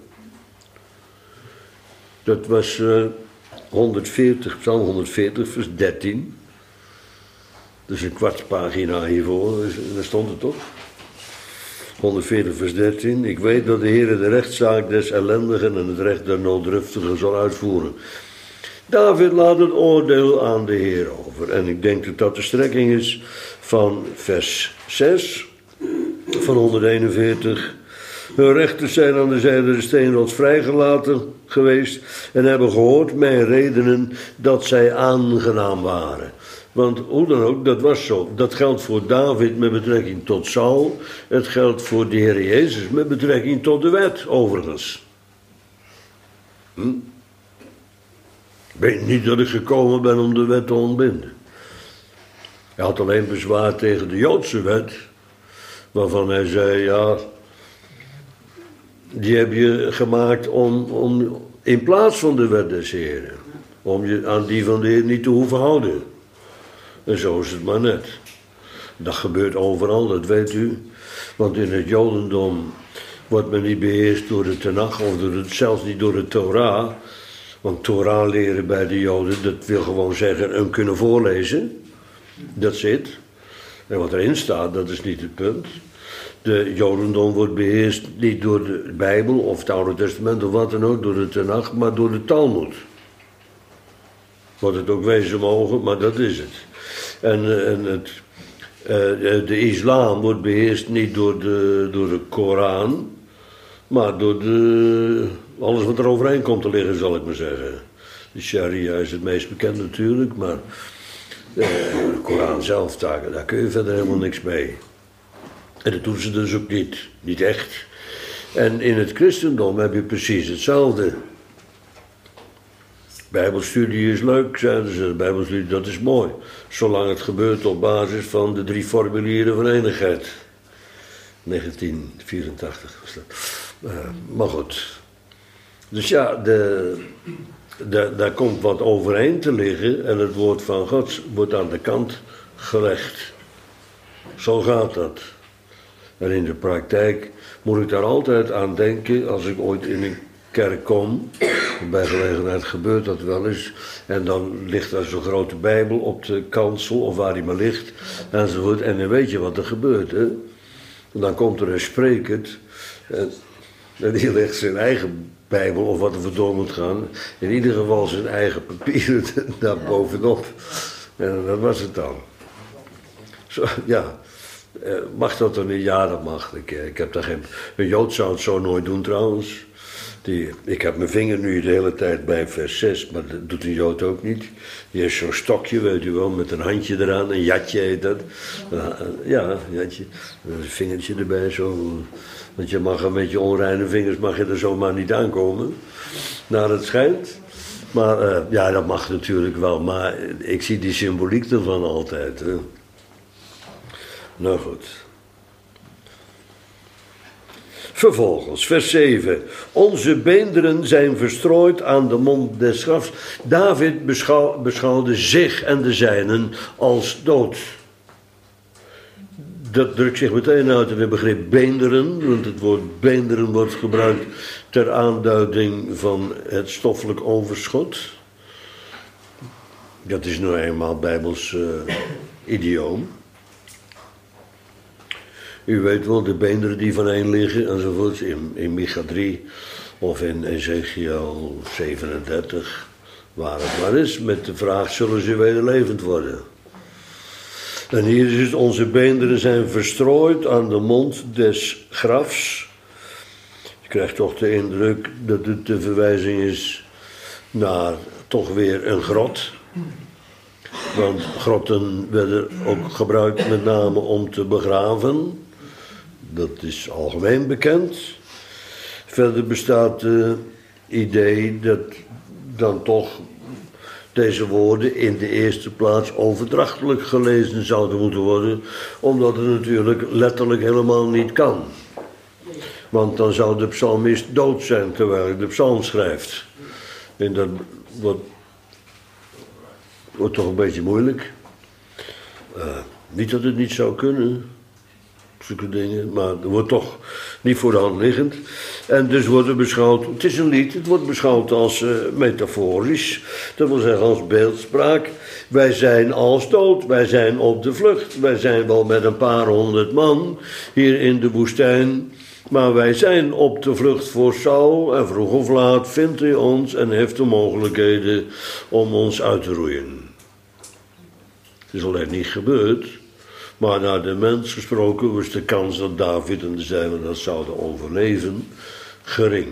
Dat was uh, honderdveertig, Psalm honderdveertig, vers dertien. Dus een kwartspagina hiervoor, dus, daar stond het op. honderdveertig, vers dertien. Ik weet dat de Heer de rechtszaak des ellendigen en het recht der nooddruftigen zal uitvoeren. David laat het oordeel aan de Heer over. En ik denk dat dat de strekking is van vers zes van honderdeenenveertig. Hun rechters zijn aan de zijde des steenrots vrijgelaten geweest en hebben gehoord mijn redenen dat zij aangenaam waren. Want hoe dan ook, dat was zo. Dat geldt voor David met betrekking tot Saul. Het geldt voor de Heer Jezus met betrekking tot de wet, overigens. Hm? Ik weet niet dat ik gekomen ben om de wet te ontbinden. Hij had alleen bezwaar tegen de Joodse wet, waarvan hij zei, ja, die heb je gemaakt om, om in plaats van de wet des Heren, om je aan die van de Heer niet te hoeven houden. En zo is het maar net. Dat gebeurt overal, dat weet u. Want in het Jodendom wordt men niet beheerst door de Tenach, of door het, zelfs niet door de Torah. Want Torah leren bij de Joden, dat wil gewoon zeggen hem kunnen voorlezen. Dat zit. En wat erin staat, dat is niet het punt. De Jodendom wordt beheerst niet door de Bijbel of het Oude Testament of wat dan ook, door de Tenach, maar door de Talmud. Wat het ook wezen mogen, maar dat is het. En, en het, uh, de islam wordt beheerst niet door de, door de Koran, maar door de, alles wat er overheen komt te liggen, zal ik maar zeggen. De sharia is het meest bekend natuurlijk, maar uh, de Koran zelf, daar, daar kun je verder helemaal niks mee. En dat doen ze dus ook niet, niet echt. En in het christendom heb je precies hetzelfde. Bijbelstudie is leuk, zeiden ze. Bijbelstudie, dat is mooi. Zolang het gebeurt op basis van de drie formulieren van enigheid. negentien vierentachtig was dat. Uh, maar goed. Dus ja, de, de, daar komt wat overheen te liggen. En het woord van God wordt aan de kant gelegd. Zo gaat dat. En in de praktijk moet ik daar altijd aan denken als ik ooit in een kerk kom. Bij gelegenheid gebeurt dat wel eens. En dan ligt er zo'n grote Bijbel op de kansel, of waar die maar ligt, enzovoort. En dan weet je wat er gebeurt, hè. En dan komt er een spreker, en, en die legt zijn eigen Bijbel, of wat er voor door moet gaan, in ieder geval zijn eigen papieren daar bovenop. En dat was het dan. Zo, ja. Mag dat dan niet? Ja, dat mag. Ik, ik heb daar geen... Een Jood zou het zo nooit doen trouwens. Die, ik heb mijn vinger nu de hele tijd bij vers zes, maar dat doet een Jood ook niet. Die heeft zo'n stokje, weet u wel, met een handje eraan, een jatje heet dat. Ja, een jatje. Een vingertje erbij, zo. Want je mag er met je onreine vingers mag je er zomaar niet aankomen. Naar het schijnt. Maar uh, ja, dat mag natuurlijk wel, maar ik zie die symboliek ervan altijd. Hè. Nou goed. Vervolgens, vers zeven. Onze beenderen zijn verstrooid aan de mond des grafs. David beschouw, beschouwde zich en de zijnen als dood. Dat drukt zich meteen uit in het begrip beenderen, want het woord beenderen wordt gebruikt ter aanduiding van het stoffelijk overschot. Dat is nou eenmaal Bijbels uh, idioom. U weet wel, de beenderen die vaneen liggen enzovoort, in, in Micha drie of in Ezekiel zevenendertig, waar het maar is, met de vraag, zullen ze weer levend worden? En hier is het, onze beenderen zijn verstrooid aan de mond des grafs. Je krijgt toch de indruk dat het de verwijzing is naar toch weer een grot. Want grotten werden ook gebruikt met name om te begraven. Dat is algemeen bekend. Verder bestaat het idee dat dan toch deze woorden in de eerste plaats overdrachtelijk gelezen zouden moeten worden, omdat het natuurlijk letterlijk helemaal niet kan. Want dan zou de psalmist dood zijn terwijl hij de psalm schrijft. En dat wordt, wordt toch een beetje moeilijk. Uh, niet dat het niet zou kunnen, zulke dingen, maar het wordt toch niet voor de hand liggend. En dus wordt het beschouwd, het is een lied, het wordt beschouwd als uh, metaforisch, dat wil zeggen als beeldspraak. Wij zijn als dood, wij zijn op de vlucht, wij zijn wel met een paar honderd man hier in de woestijn, maar wij zijn op de vlucht voor Saul en vroeg of laat vindt hij ons en heeft de mogelijkheden om ons uit te roeien. Het is alleen niet gebeurd. Maar naar de mens gesproken was de kans dat David en de zijnen dat zouden overleven gering.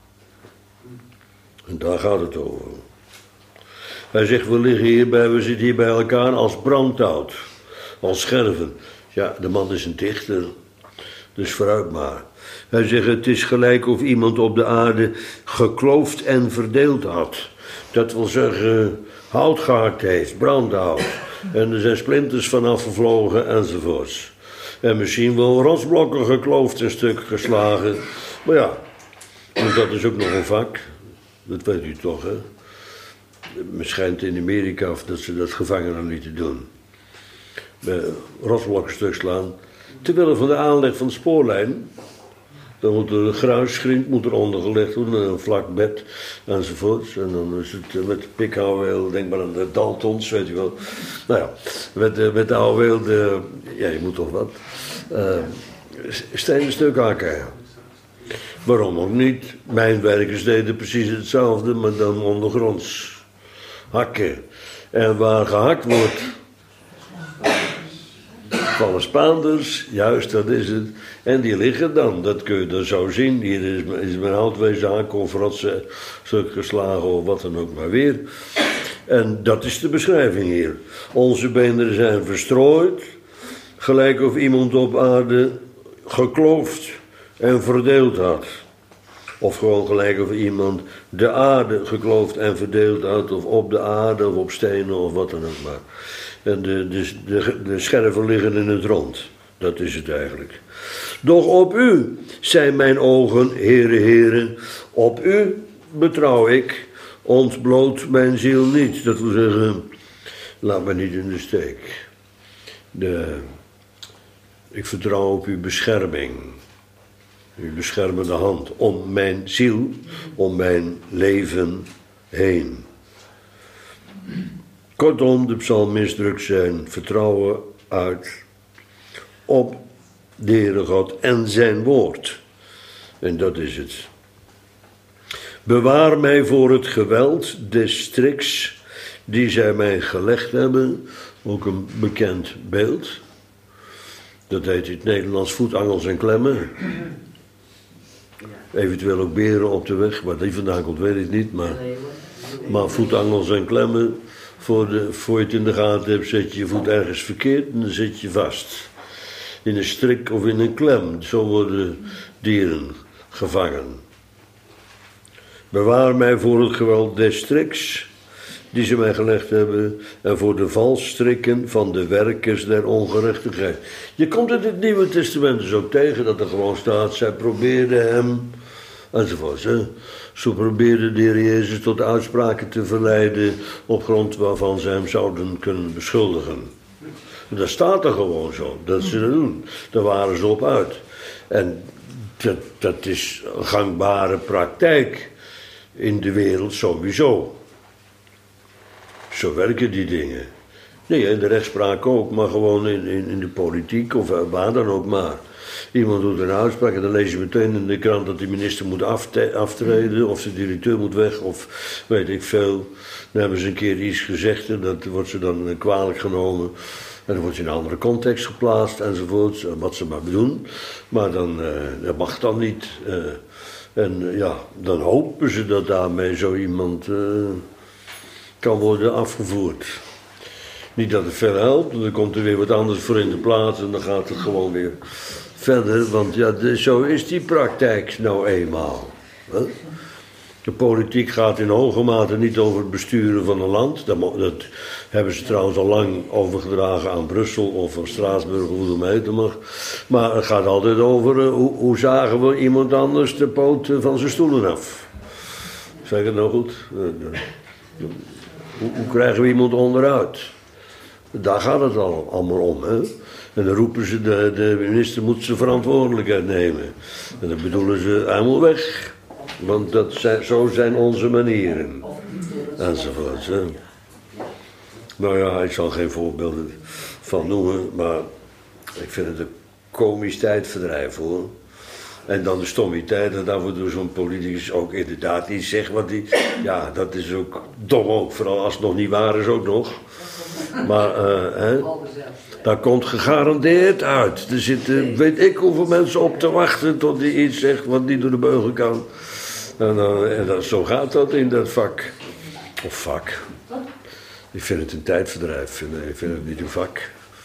En daar gaat het over. Hij zegt, we liggen hierbij, we zitten hier bij elkaar als brandhout, als scherven. Ja, de man is een dichter, dus vooruit maar. Hij zegt, het is gelijk of iemand op de aarde gekloofd en verdeeld had. Dat wil zeggen, hout gehakt heeft, brandhout. En er zijn splinters vanaf gevlogen enzovoorts. En misschien wel rotsblokken gekloofd en stuk geslagen. Maar ja, dus dat is ook nog een vak. Dat weet u toch, hè? Het schijnt in Amerika of dat ze dat gevangenen lieten doen. Bij rotsblokken stuk slaan. Terwille van de aanleg van de spoorlijn. Dan moet er een gruisgrind moet eronder gelegd worden, een vlak bed enzovoorts. En dan is het met pikhouweel, denk maar aan de Daltons, weet je wel. Nou ja, met, met de houweel, de, ja, je moet toch wat. Uh, stenen stuk hakken. Waarom ook niet? Mijnwerkers deden precies hetzelfde, maar dan ondergronds. Hakken. En waar gehakt wordt, vallen Spaanders, juist dat is het. En die liggen dan, dat kun je dan zo zien. Hier is, is mijn houtwezen aan, of rotsen, stuk geslagen of wat dan ook maar weer. En dat is de beschrijving hier. Onze beenderen zijn verstrooid, gelijk of iemand op aarde gekloofd en verdeeld had. Of gewoon gelijk of iemand de aarde gekloofd en verdeeld had, of op de aarde of op stenen of wat dan ook maar. En de, de, de, de scherven liggen in het rond. Dat is het eigenlijk. Doch op u zijn mijn ogen, heren, heren. Op u betrouw ik. Ontbloot mijn ziel niet. Dat wil zeggen, laat me niet in de steek. De, ik vertrouw op uw bescherming. Uw beschermende hand. Om mijn ziel, om mijn leven heen. Kortom, de psalmist drukt zijn vertrouwen uit op de Heere God en zijn woord. En dat is het. Bewaar mij voor het geweld des striks die zij mij gelegd hebben. Ook een bekend beeld. Dat heet in het Nederlands voetangels en klemmen. Eventueel ook beren op de weg, waar die vandaan komt weet ik niet. Maar, maar voetangels en klemmen. Voor, de, voor je het in de gaten hebt, zet je je voet ergens verkeerd en dan zit je vast. In een strik of in een klem. Zo worden dieren gevangen. Bewaar mij voor het geweld des striks die ze mij gelegd hebben en voor de valstrikken van de werkers der ongerechtigheid. Je komt in het Nieuwe Testament dus ook tegen dat er gewoon staat, zij probeerden hem, enzovoort. Hè? Zo probeerde de Heer Jezus tot uitspraken te verleiden op grond waarvan ze hem zouden kunnen beschuldigen. Dat staat er gewoon zo, dat ze dat doen. Daar waren ze op uit. En dat, dat is een gangbare praktijk in de wereld sowieso. Zo werken die dingen. Nee, in de rechtspraak ook, maar gewoon in, in, in de politiek of waar dan ook maar. Iemand doet een uitspraak en dan lees je meteen in de krant dat de minister moet afte- aftreden of de directeur moet weg of weet ik veel. Dan hebben ze een keer iets gezegd en dat wordt ze dan kwalijk genomen. En dan wordt je in een andere context geplaatst enzovoort, wat ze maar doen. Maar dan, uh, dat mag dan niet. Uh, en uh, ja, dan hopen ze dat daarmee zo iemand uh, kan worden afgevoerd. Niet dat het veel helpt, dan komt er weer wat anders voor in de plaats en dan gaat het gewoon weer verder. Want ja, de, zo is die praktijk nou eenmaal. Hè? De politiek gaat in hoge mate niet over het besturen van een land. Dat, mo- dat hebben ze trouwens al lang overgedragen aan Brussel of aan Straatsburg, hoe het mij te mag. Maar het gaat altijd over uh, hoe, hoe zagen we iemand anders de poot uh, van zijn stoelen af. Zeg ik het nou goed? Uh, uh, hoe, hoe krijgen we iemand onderuit? Daar gaat het al, allemaal om. Hè? En dan roepen ze, de, de minister moet zijn verantwoordelijkheid nemen. En dan bedoelen ze, hij moet weg. Want dat zijn, zo zijn onze manieren. Enzovoort. Hè. Nou ja, ik zal geen voorbeelden van noemen, maar ik vind het een komisch tijdverdrijf hoor. En dan de stommiteit dat af en toe zo'n politicus ook inderdaad iets zegt wat die... Ja, dat is ook dom ook, vooral als het nog niet waar is ook nog. Maar, uh, hè, daar komt gegarandeerd uit. Er zitten weet ik hoeveel mensen op te wachten tot hij iets zegt wat niet door de beugel kan. En, uh, en dat, zo gaat dat in dat vak. Of vak. Ik vind het een tijdverdrijf. Ik vind het niet een vak.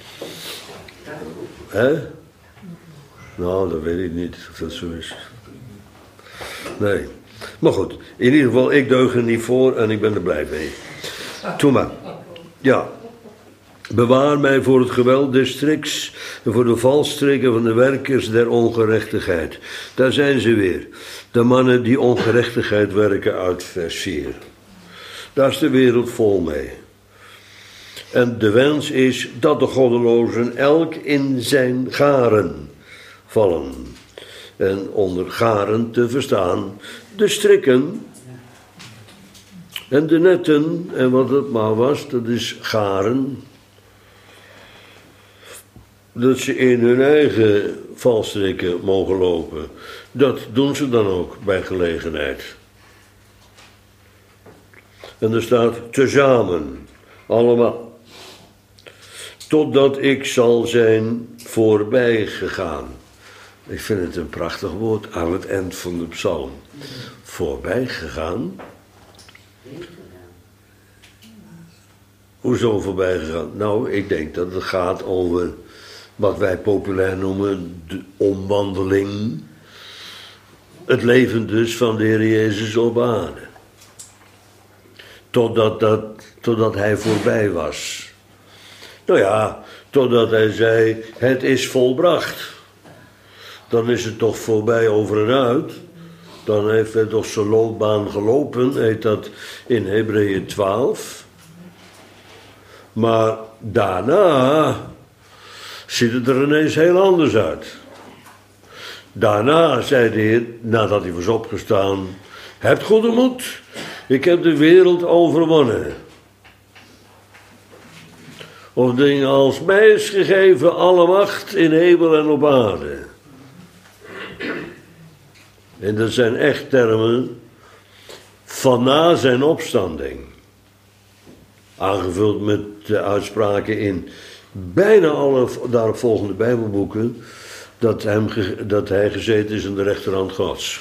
Hè? Nou, dat weet ik niet of dat zo is. Nee. Maar goed, in ieder geval, ik deug er niet voor en ik ben er blij mee. Doe maar. Ja. Bewaar mij voor het geweld des striks en voor de valstrikken van de werkers der ongerechtigheid. Daar zijn ze weer. De mannen die ongerechtigheid werken uit vers vier. Daar is de wereld vol mee. En de wens is dat de goddelozen elk in zijn garen vallen. En onder garen te verstaan de strikken en de netten en wat het maar was, dat is garen. Dat ze in hun eigen valstrikken mogen lopen. Dat doen ze dan ook bij gelegenheid. En er staat tezamen, allemaal. Totdat ik zal zijn voorbij gegaan. Ik vind het een prachtig woord aan het eind van de psalm. Voorbij gegaan? Hoezo voorbij gegaan? Nou, ik denk dat het gaat over wat wij populair noemen de omwandeling. Het leven dus van de Heer Jezus op aarde. Totdat, dat, totdat hij voorbij was. Nou ja, totdat hij zei, het is volbracht. Dan is het toch voorbij over en uit. Dan heeft hij toch zijn loopbaan gelopen, heet dat in Hebreeën twaalf. Maar daarna ziet het er ineens heel anders uit. Daarna zei de Heer, nadat hij was opgestaan, hebt goede moed, ik heb de wereld overwonnen. Of dingen als mij is gegeven alle macht in hemel en op aarde. En dat zijn echt termen van na zijn opstanding. Aangevuld met de uitspraken in bijna alle daaropvolgende Bijbelboeken dat, hem, dat hij gezeten is aan de rechterhand Gods.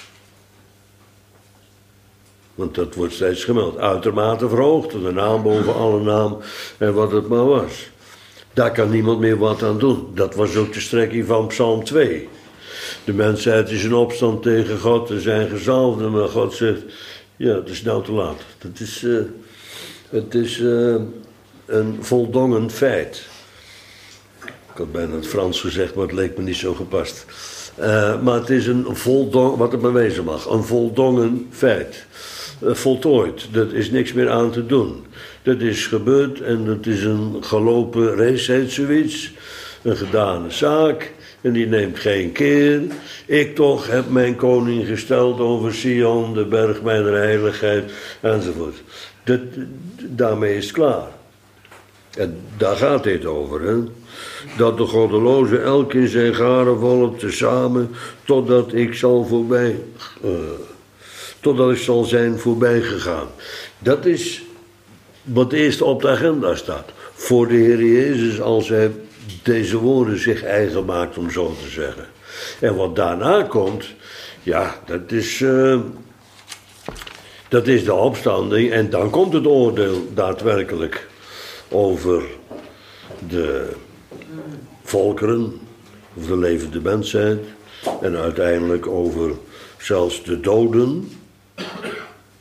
Want dat wordt steeds gemeld. Uitermate verhoogd, de naam boven alle naam en wat het maar was. Daar kan niemand meer wat aan doen. Dat was ook de strekking van Psalm twee. De mensheid is in opstand tegen God en zijn gezalfden, maar God zegt, ja, het is nou te laat. Het is, uh, het is uh, een voldongen feit. Ik had bijna het Frans gezegd, maar het leek me niet zo gepast. Uh, maar het is een voldongen, wat het maar wezen mag, een voldongen feit. Uh, voltooid, er is niks meer aan te doen. Dat is gebeurd en dat is een gelopen race, heet zoiets. Een gedane zaak. En die neemt geen keer. Ik toch heb mijn koning gesteld over Sion, de berg mijner heiligheid, enzovoort. Dat, daarmee is het klaar. En daar gaat dit over, hè. Dat de goddelozen elk in zijn garen vallen tezamen, totdat ik zal voorbij, uh, totdat ik zal zijn voorbij gegaan. Dat is wat eerst op de agenda staat. Voor de Heer Jezus als hij deze woorden zich eigen maakt, om zo te zeggen. En wat daarna komt, ja, dat is, uh, dat is de opstanding. En dan komt het oordeel daadwerkelijk over de volkeren, of de levende mensheid. En uiteindelijk over zelfs de doden.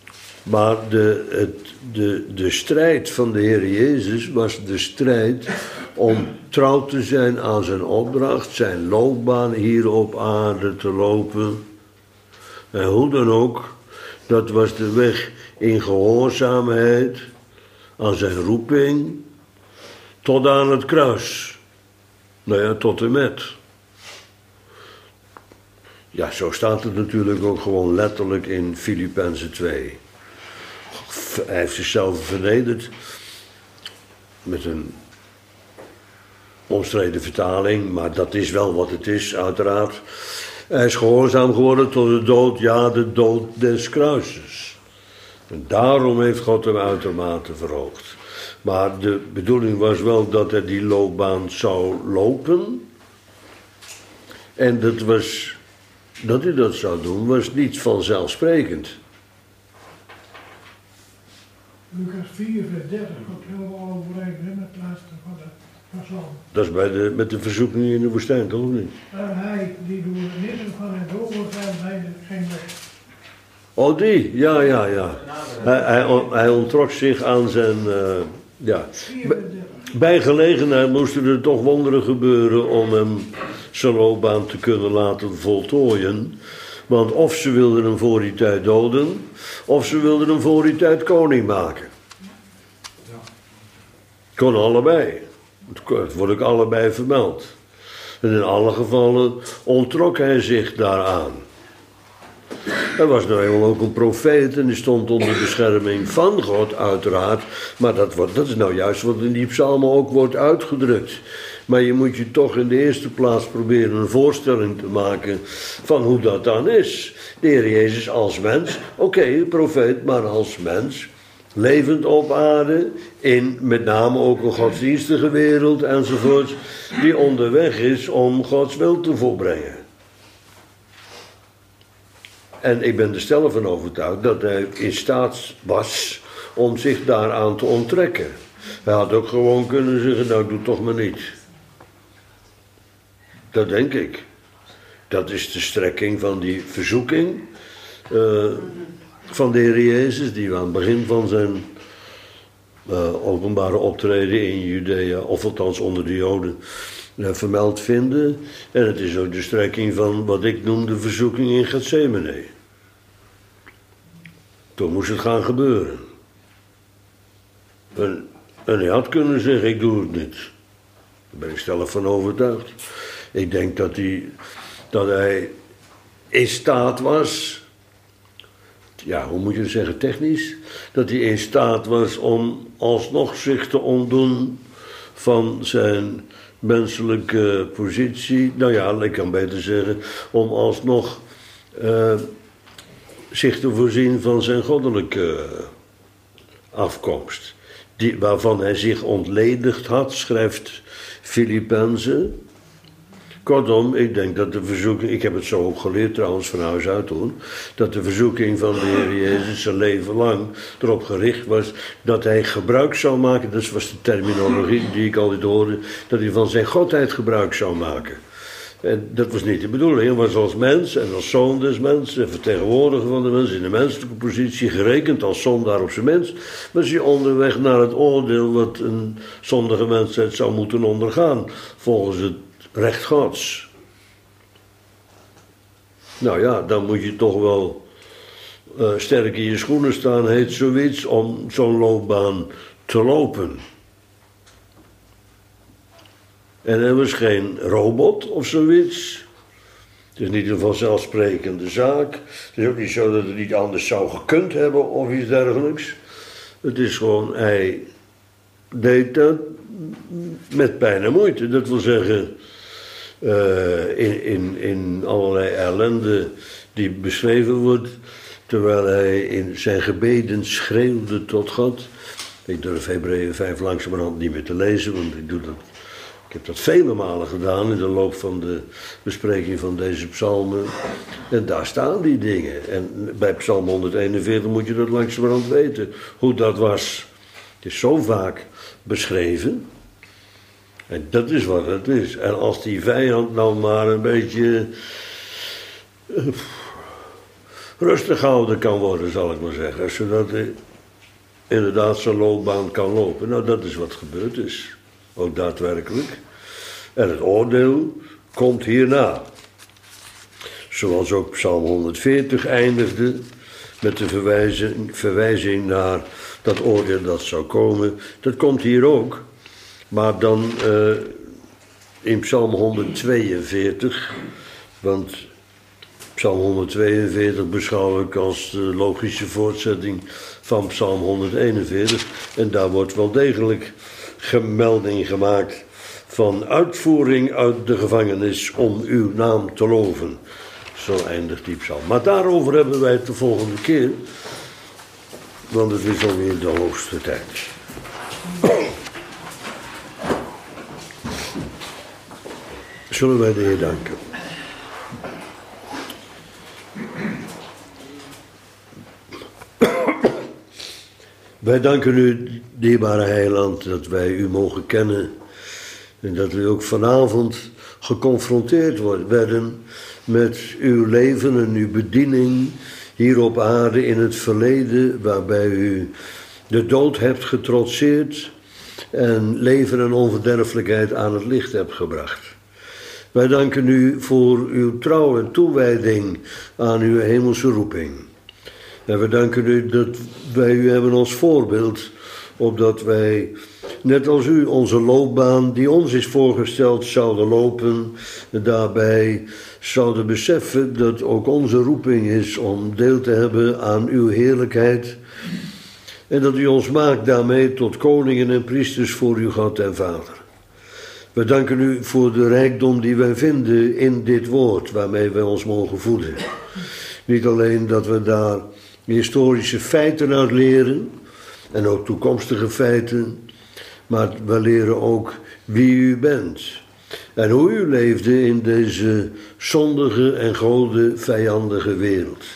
Maar de, het, de, de strijd van de Heer Jezus was de strijd om trouw te zijn aan zijn opdracht, zijn loopbaan hier op aarde te lopen. En hoe dan ook, dat was de weg in gehoorzaamheid aan zijn roeping tot aan het kruis. Nou ja, tot en met. Ja, zo staat het natuurlijk ook gewoon letterlijk in Filippenzen twee. Hij heeft zichzelf vernederd met een omstreden vertaling, maar dat is wel wat het is, uiteraard. Hij is gehoorzaam geworden tot de dood, ja, de dood des kruises. En daarom heeft God hem uitermate verhoogd. Maar de bedoeling was wel dat hij die loopbaan zou lopen. En dat was, dat hij dat zou doen, was niet vanzelfsprekend. Lucas vier, vers dertig, komt helemaal overeen met het laatste van de psalm. Dat is bij de, met de verzoeking in de woestijn, toch of niet? En hij die door het midden van het doorgaan ging weg. Oh, die, ja, ja, ja. Hij, hij, hij ontrok zich aan zijn, uh, ja. Bij gelegenheid moesten er toch wonderen gebeuren om hem zijn loopbaan te kunnen laten voltooien. Want of ze wilden hem voor die tijd doden, of ze wilden hem voor die tijd koning maken. Kon allebei. Het wordt ook allebei vermeld. En in alle gevallen ontrok hij zich daaraan. Hij was nou eenmaal ook een profeet en die stond onder bescherming van God, uiteraard. Maar dat, wordt, dat is nou juist wat in die psalmen ook wordt uitgedrukt. Maar je moet je toch in de eerste plaats proberen een voorstelling te maken van hoe dat dan is. De Heer Jezus als mens, oké, okay, profeet, maar als mens. Levend op aarde, in met name ook een godsdienstige wereld enzovoort. Die onderweg is om Gods wil te volbrengen. En ik ben er stellig van overtuigd dat hij in staat was om zich daaraan te onttrekken. Hij had ook gewoon kunnen zeggen, nou doe toch maar niet. Dat denk ik. Dat is de strekking van die verzoeking uh, van de Heer Jezus, die we aan het begin van zijn uh, openbare optreden in Judea, of althans onder de Joden, uh, vermeld vinden. En het is ook de strekking van wat ik noem de verzoeking in Gethsemane. Toen moest het gaan gebeuren. En, en hij had kunnen zeggen, ik doe het niet. Daar ben ik stellig van overtuigd. Ik denk dat hij, dat hij in staat was, ja, hoe moet je het zeggen, technisch, dat hij in staat was om alsnog zich te ontdoen van zijn menselijke positie. Nou ja, ik kan beter zeggen, om alsnog uh, zich te voorzien van zijn goddelijke afkomst. Die, waarvan hij zich ontledigd had, schrijft Filippenzen. Kortom, ik denk dat de verzoeking, ik heb het zo ook geleerd trouwens van huis uit toen, dat de verzoeking van de Heer Jezus zijn leven lang erop gericht was dat hij gebruik zou maken, dat was de terminologie die ik altijd hoorde, dat hij van zijn godheid gebruik zou maken. En dat was niet de bedoeling, hij was als mens en als zoon des mens, en vertegenwoordiger van de mens, in de menselijke positie, gerekend als zondaar op zijn mens, was hij onderweg naar het oordeel wat een zondige mensheid zou moeten ondergaan, volgens het recht Gods. Nou ja, dan moet je toch wel uh, sterk in je schoenen staan, heet zoiets, om zo'n loopbaan te lopen. En hij was geen robot of zoiets. Het is niet een vanzelfsprekende zaak. Het is ook niet zo dat het niet anders zou gekund hebben of iets dergelijks. Het is gewoon, hij deed dat met pijn en moeite. Dat wil zeggen, Uh, in, in, in allerlei ellende die beschreven wordt, terwijl hij in zijn gebeden schreeuwde tot God. Ik durf Hebreeën vijf langzamerhand niet meer te lezen, want ik doe dat. Ik heb dat vele malen gedaan in de loop van de bespreking van deze psalmen. En daar staan die dingen. En bij psalm honderdeenenveertig moet je dat langzamerhand weten, hoe dat was. Het is zo vaak beschreven. En dat is wat het is. En als die vijand nou maar een beetje uh, rustig gehouden kan worden, zal ik maar zeggen. Zodat hij inderdaad zijn loopbaan kan lopen. Nou, dat is wat gebeurd is. Ook daadwerkelijk. En het oordeel komt hierna. Zoals ook Psalm honderdveertig eindigde met de verwijzing, verwijzing naar dat oordeel dat zou komen. Dat komt hier ook. Maar dan uh, in Psalm honderdtweeënveertig. Want Psalm honderdtweeënveertig beschouw ik als de logische voortzetting van Psalm honderdeenenveertig. En daar wordt wel degelijk melding gemaakt van uitvoering uit de gevangenis om uw naam te loven. Zo eindigt die psalm. Maar daarover hebben wij het de volgende keer. Want het is alweer de hoogste tijd. Zullen wij de Heer danken. Wij danken u, dierbare Heiland, dat wij u mogen kennen. En dat we ook vanavond geconfronteerd worden, werden met uw leven en uw bediening hier op aarde in het verleden, waarbij u de dood hebt getrotseerd en leven en onverderfelijkheid aan het licht hebt gebracht. Wij danken u voor uw trouw en toewijding aan uw hemelse roeping. En we danken u dat wij u hebben als voorbeeld, opdat wij, net als u, onze loopbaan die ons is voorgesteld zouden lopen, en daarbij zouden beseffen dat ook onze roeping is om deel te hebben aan uw heerlijkheid. En dat u ons maakt daarmee tot koningen en priesters voor uw God en Vader. We danken u voor de rijkdom die wij vinden in dit woord, waarmee wij ons mogen voeden. Niet alleen dat we daar historische feiten uit leren, en ook toekomstige feiten, maar we leren ook wie u bent. En hoe u leefde in deze zondige en gode vijandige wereld.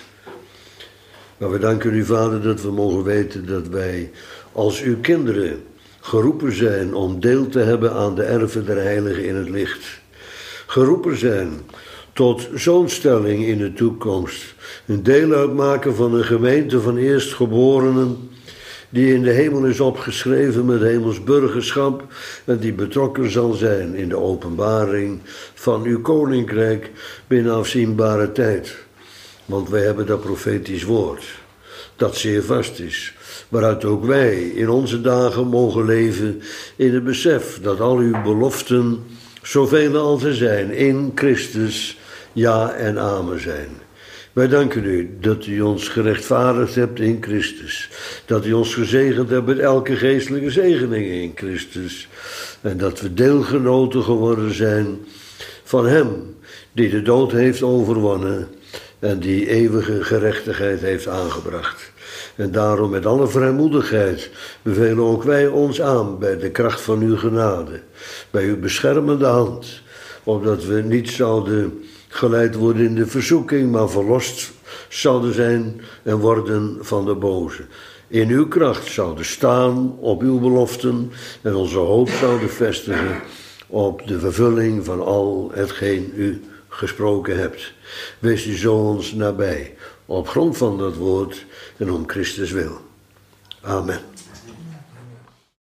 Maar we danken u, Vader, dat we mogen weten dat wij als uw kinderen geroepen zijn om deel te hebben aan de erven der heiligen in het licht. Geroepen zijn tot zo'n stelling in de toekomst. Een deel uitmaken van een gemeente van eerstgeborenen die in de hemel is opgeschreven met hemels burgerschap en die betrokken zal zijn in de openbaring van uw koninkrijk binnen afzienbare tijd. Want wij hebben dat profetisch woord, dat zeer vast is, waaruit ook wij in onze dagen mogen leven in het besef dat al uw beloften, zoveel als er zijn, in Christus ja en amen zijn. Wij danken u dat u ons gerechtvaardigd hebt in Christus. Dat u ons gezegend hebt met elke geestelijke zegening in Christus. En dat we deelgenoten geworden zijn van hem die de dood heeft overwonnen en die eeuwige gerechtigheid heeft aangebracht. En daarom met alle vrijmoedigheid bevelen ook wij ons aan bij de kracht van uw genade. Bij uw beschermende hand. Opdat we niet zouden geleid worden in de verzoeking, maar verlost zouden zijn en worden van de boze. In uw kracht zouden staan op uw beloften en onze hoop zouden vestigen op de vervulling van al hetgeen u gesproken hebt. Wees u zo ons nabij, op grond van dat woord en om Christus wil. Amen.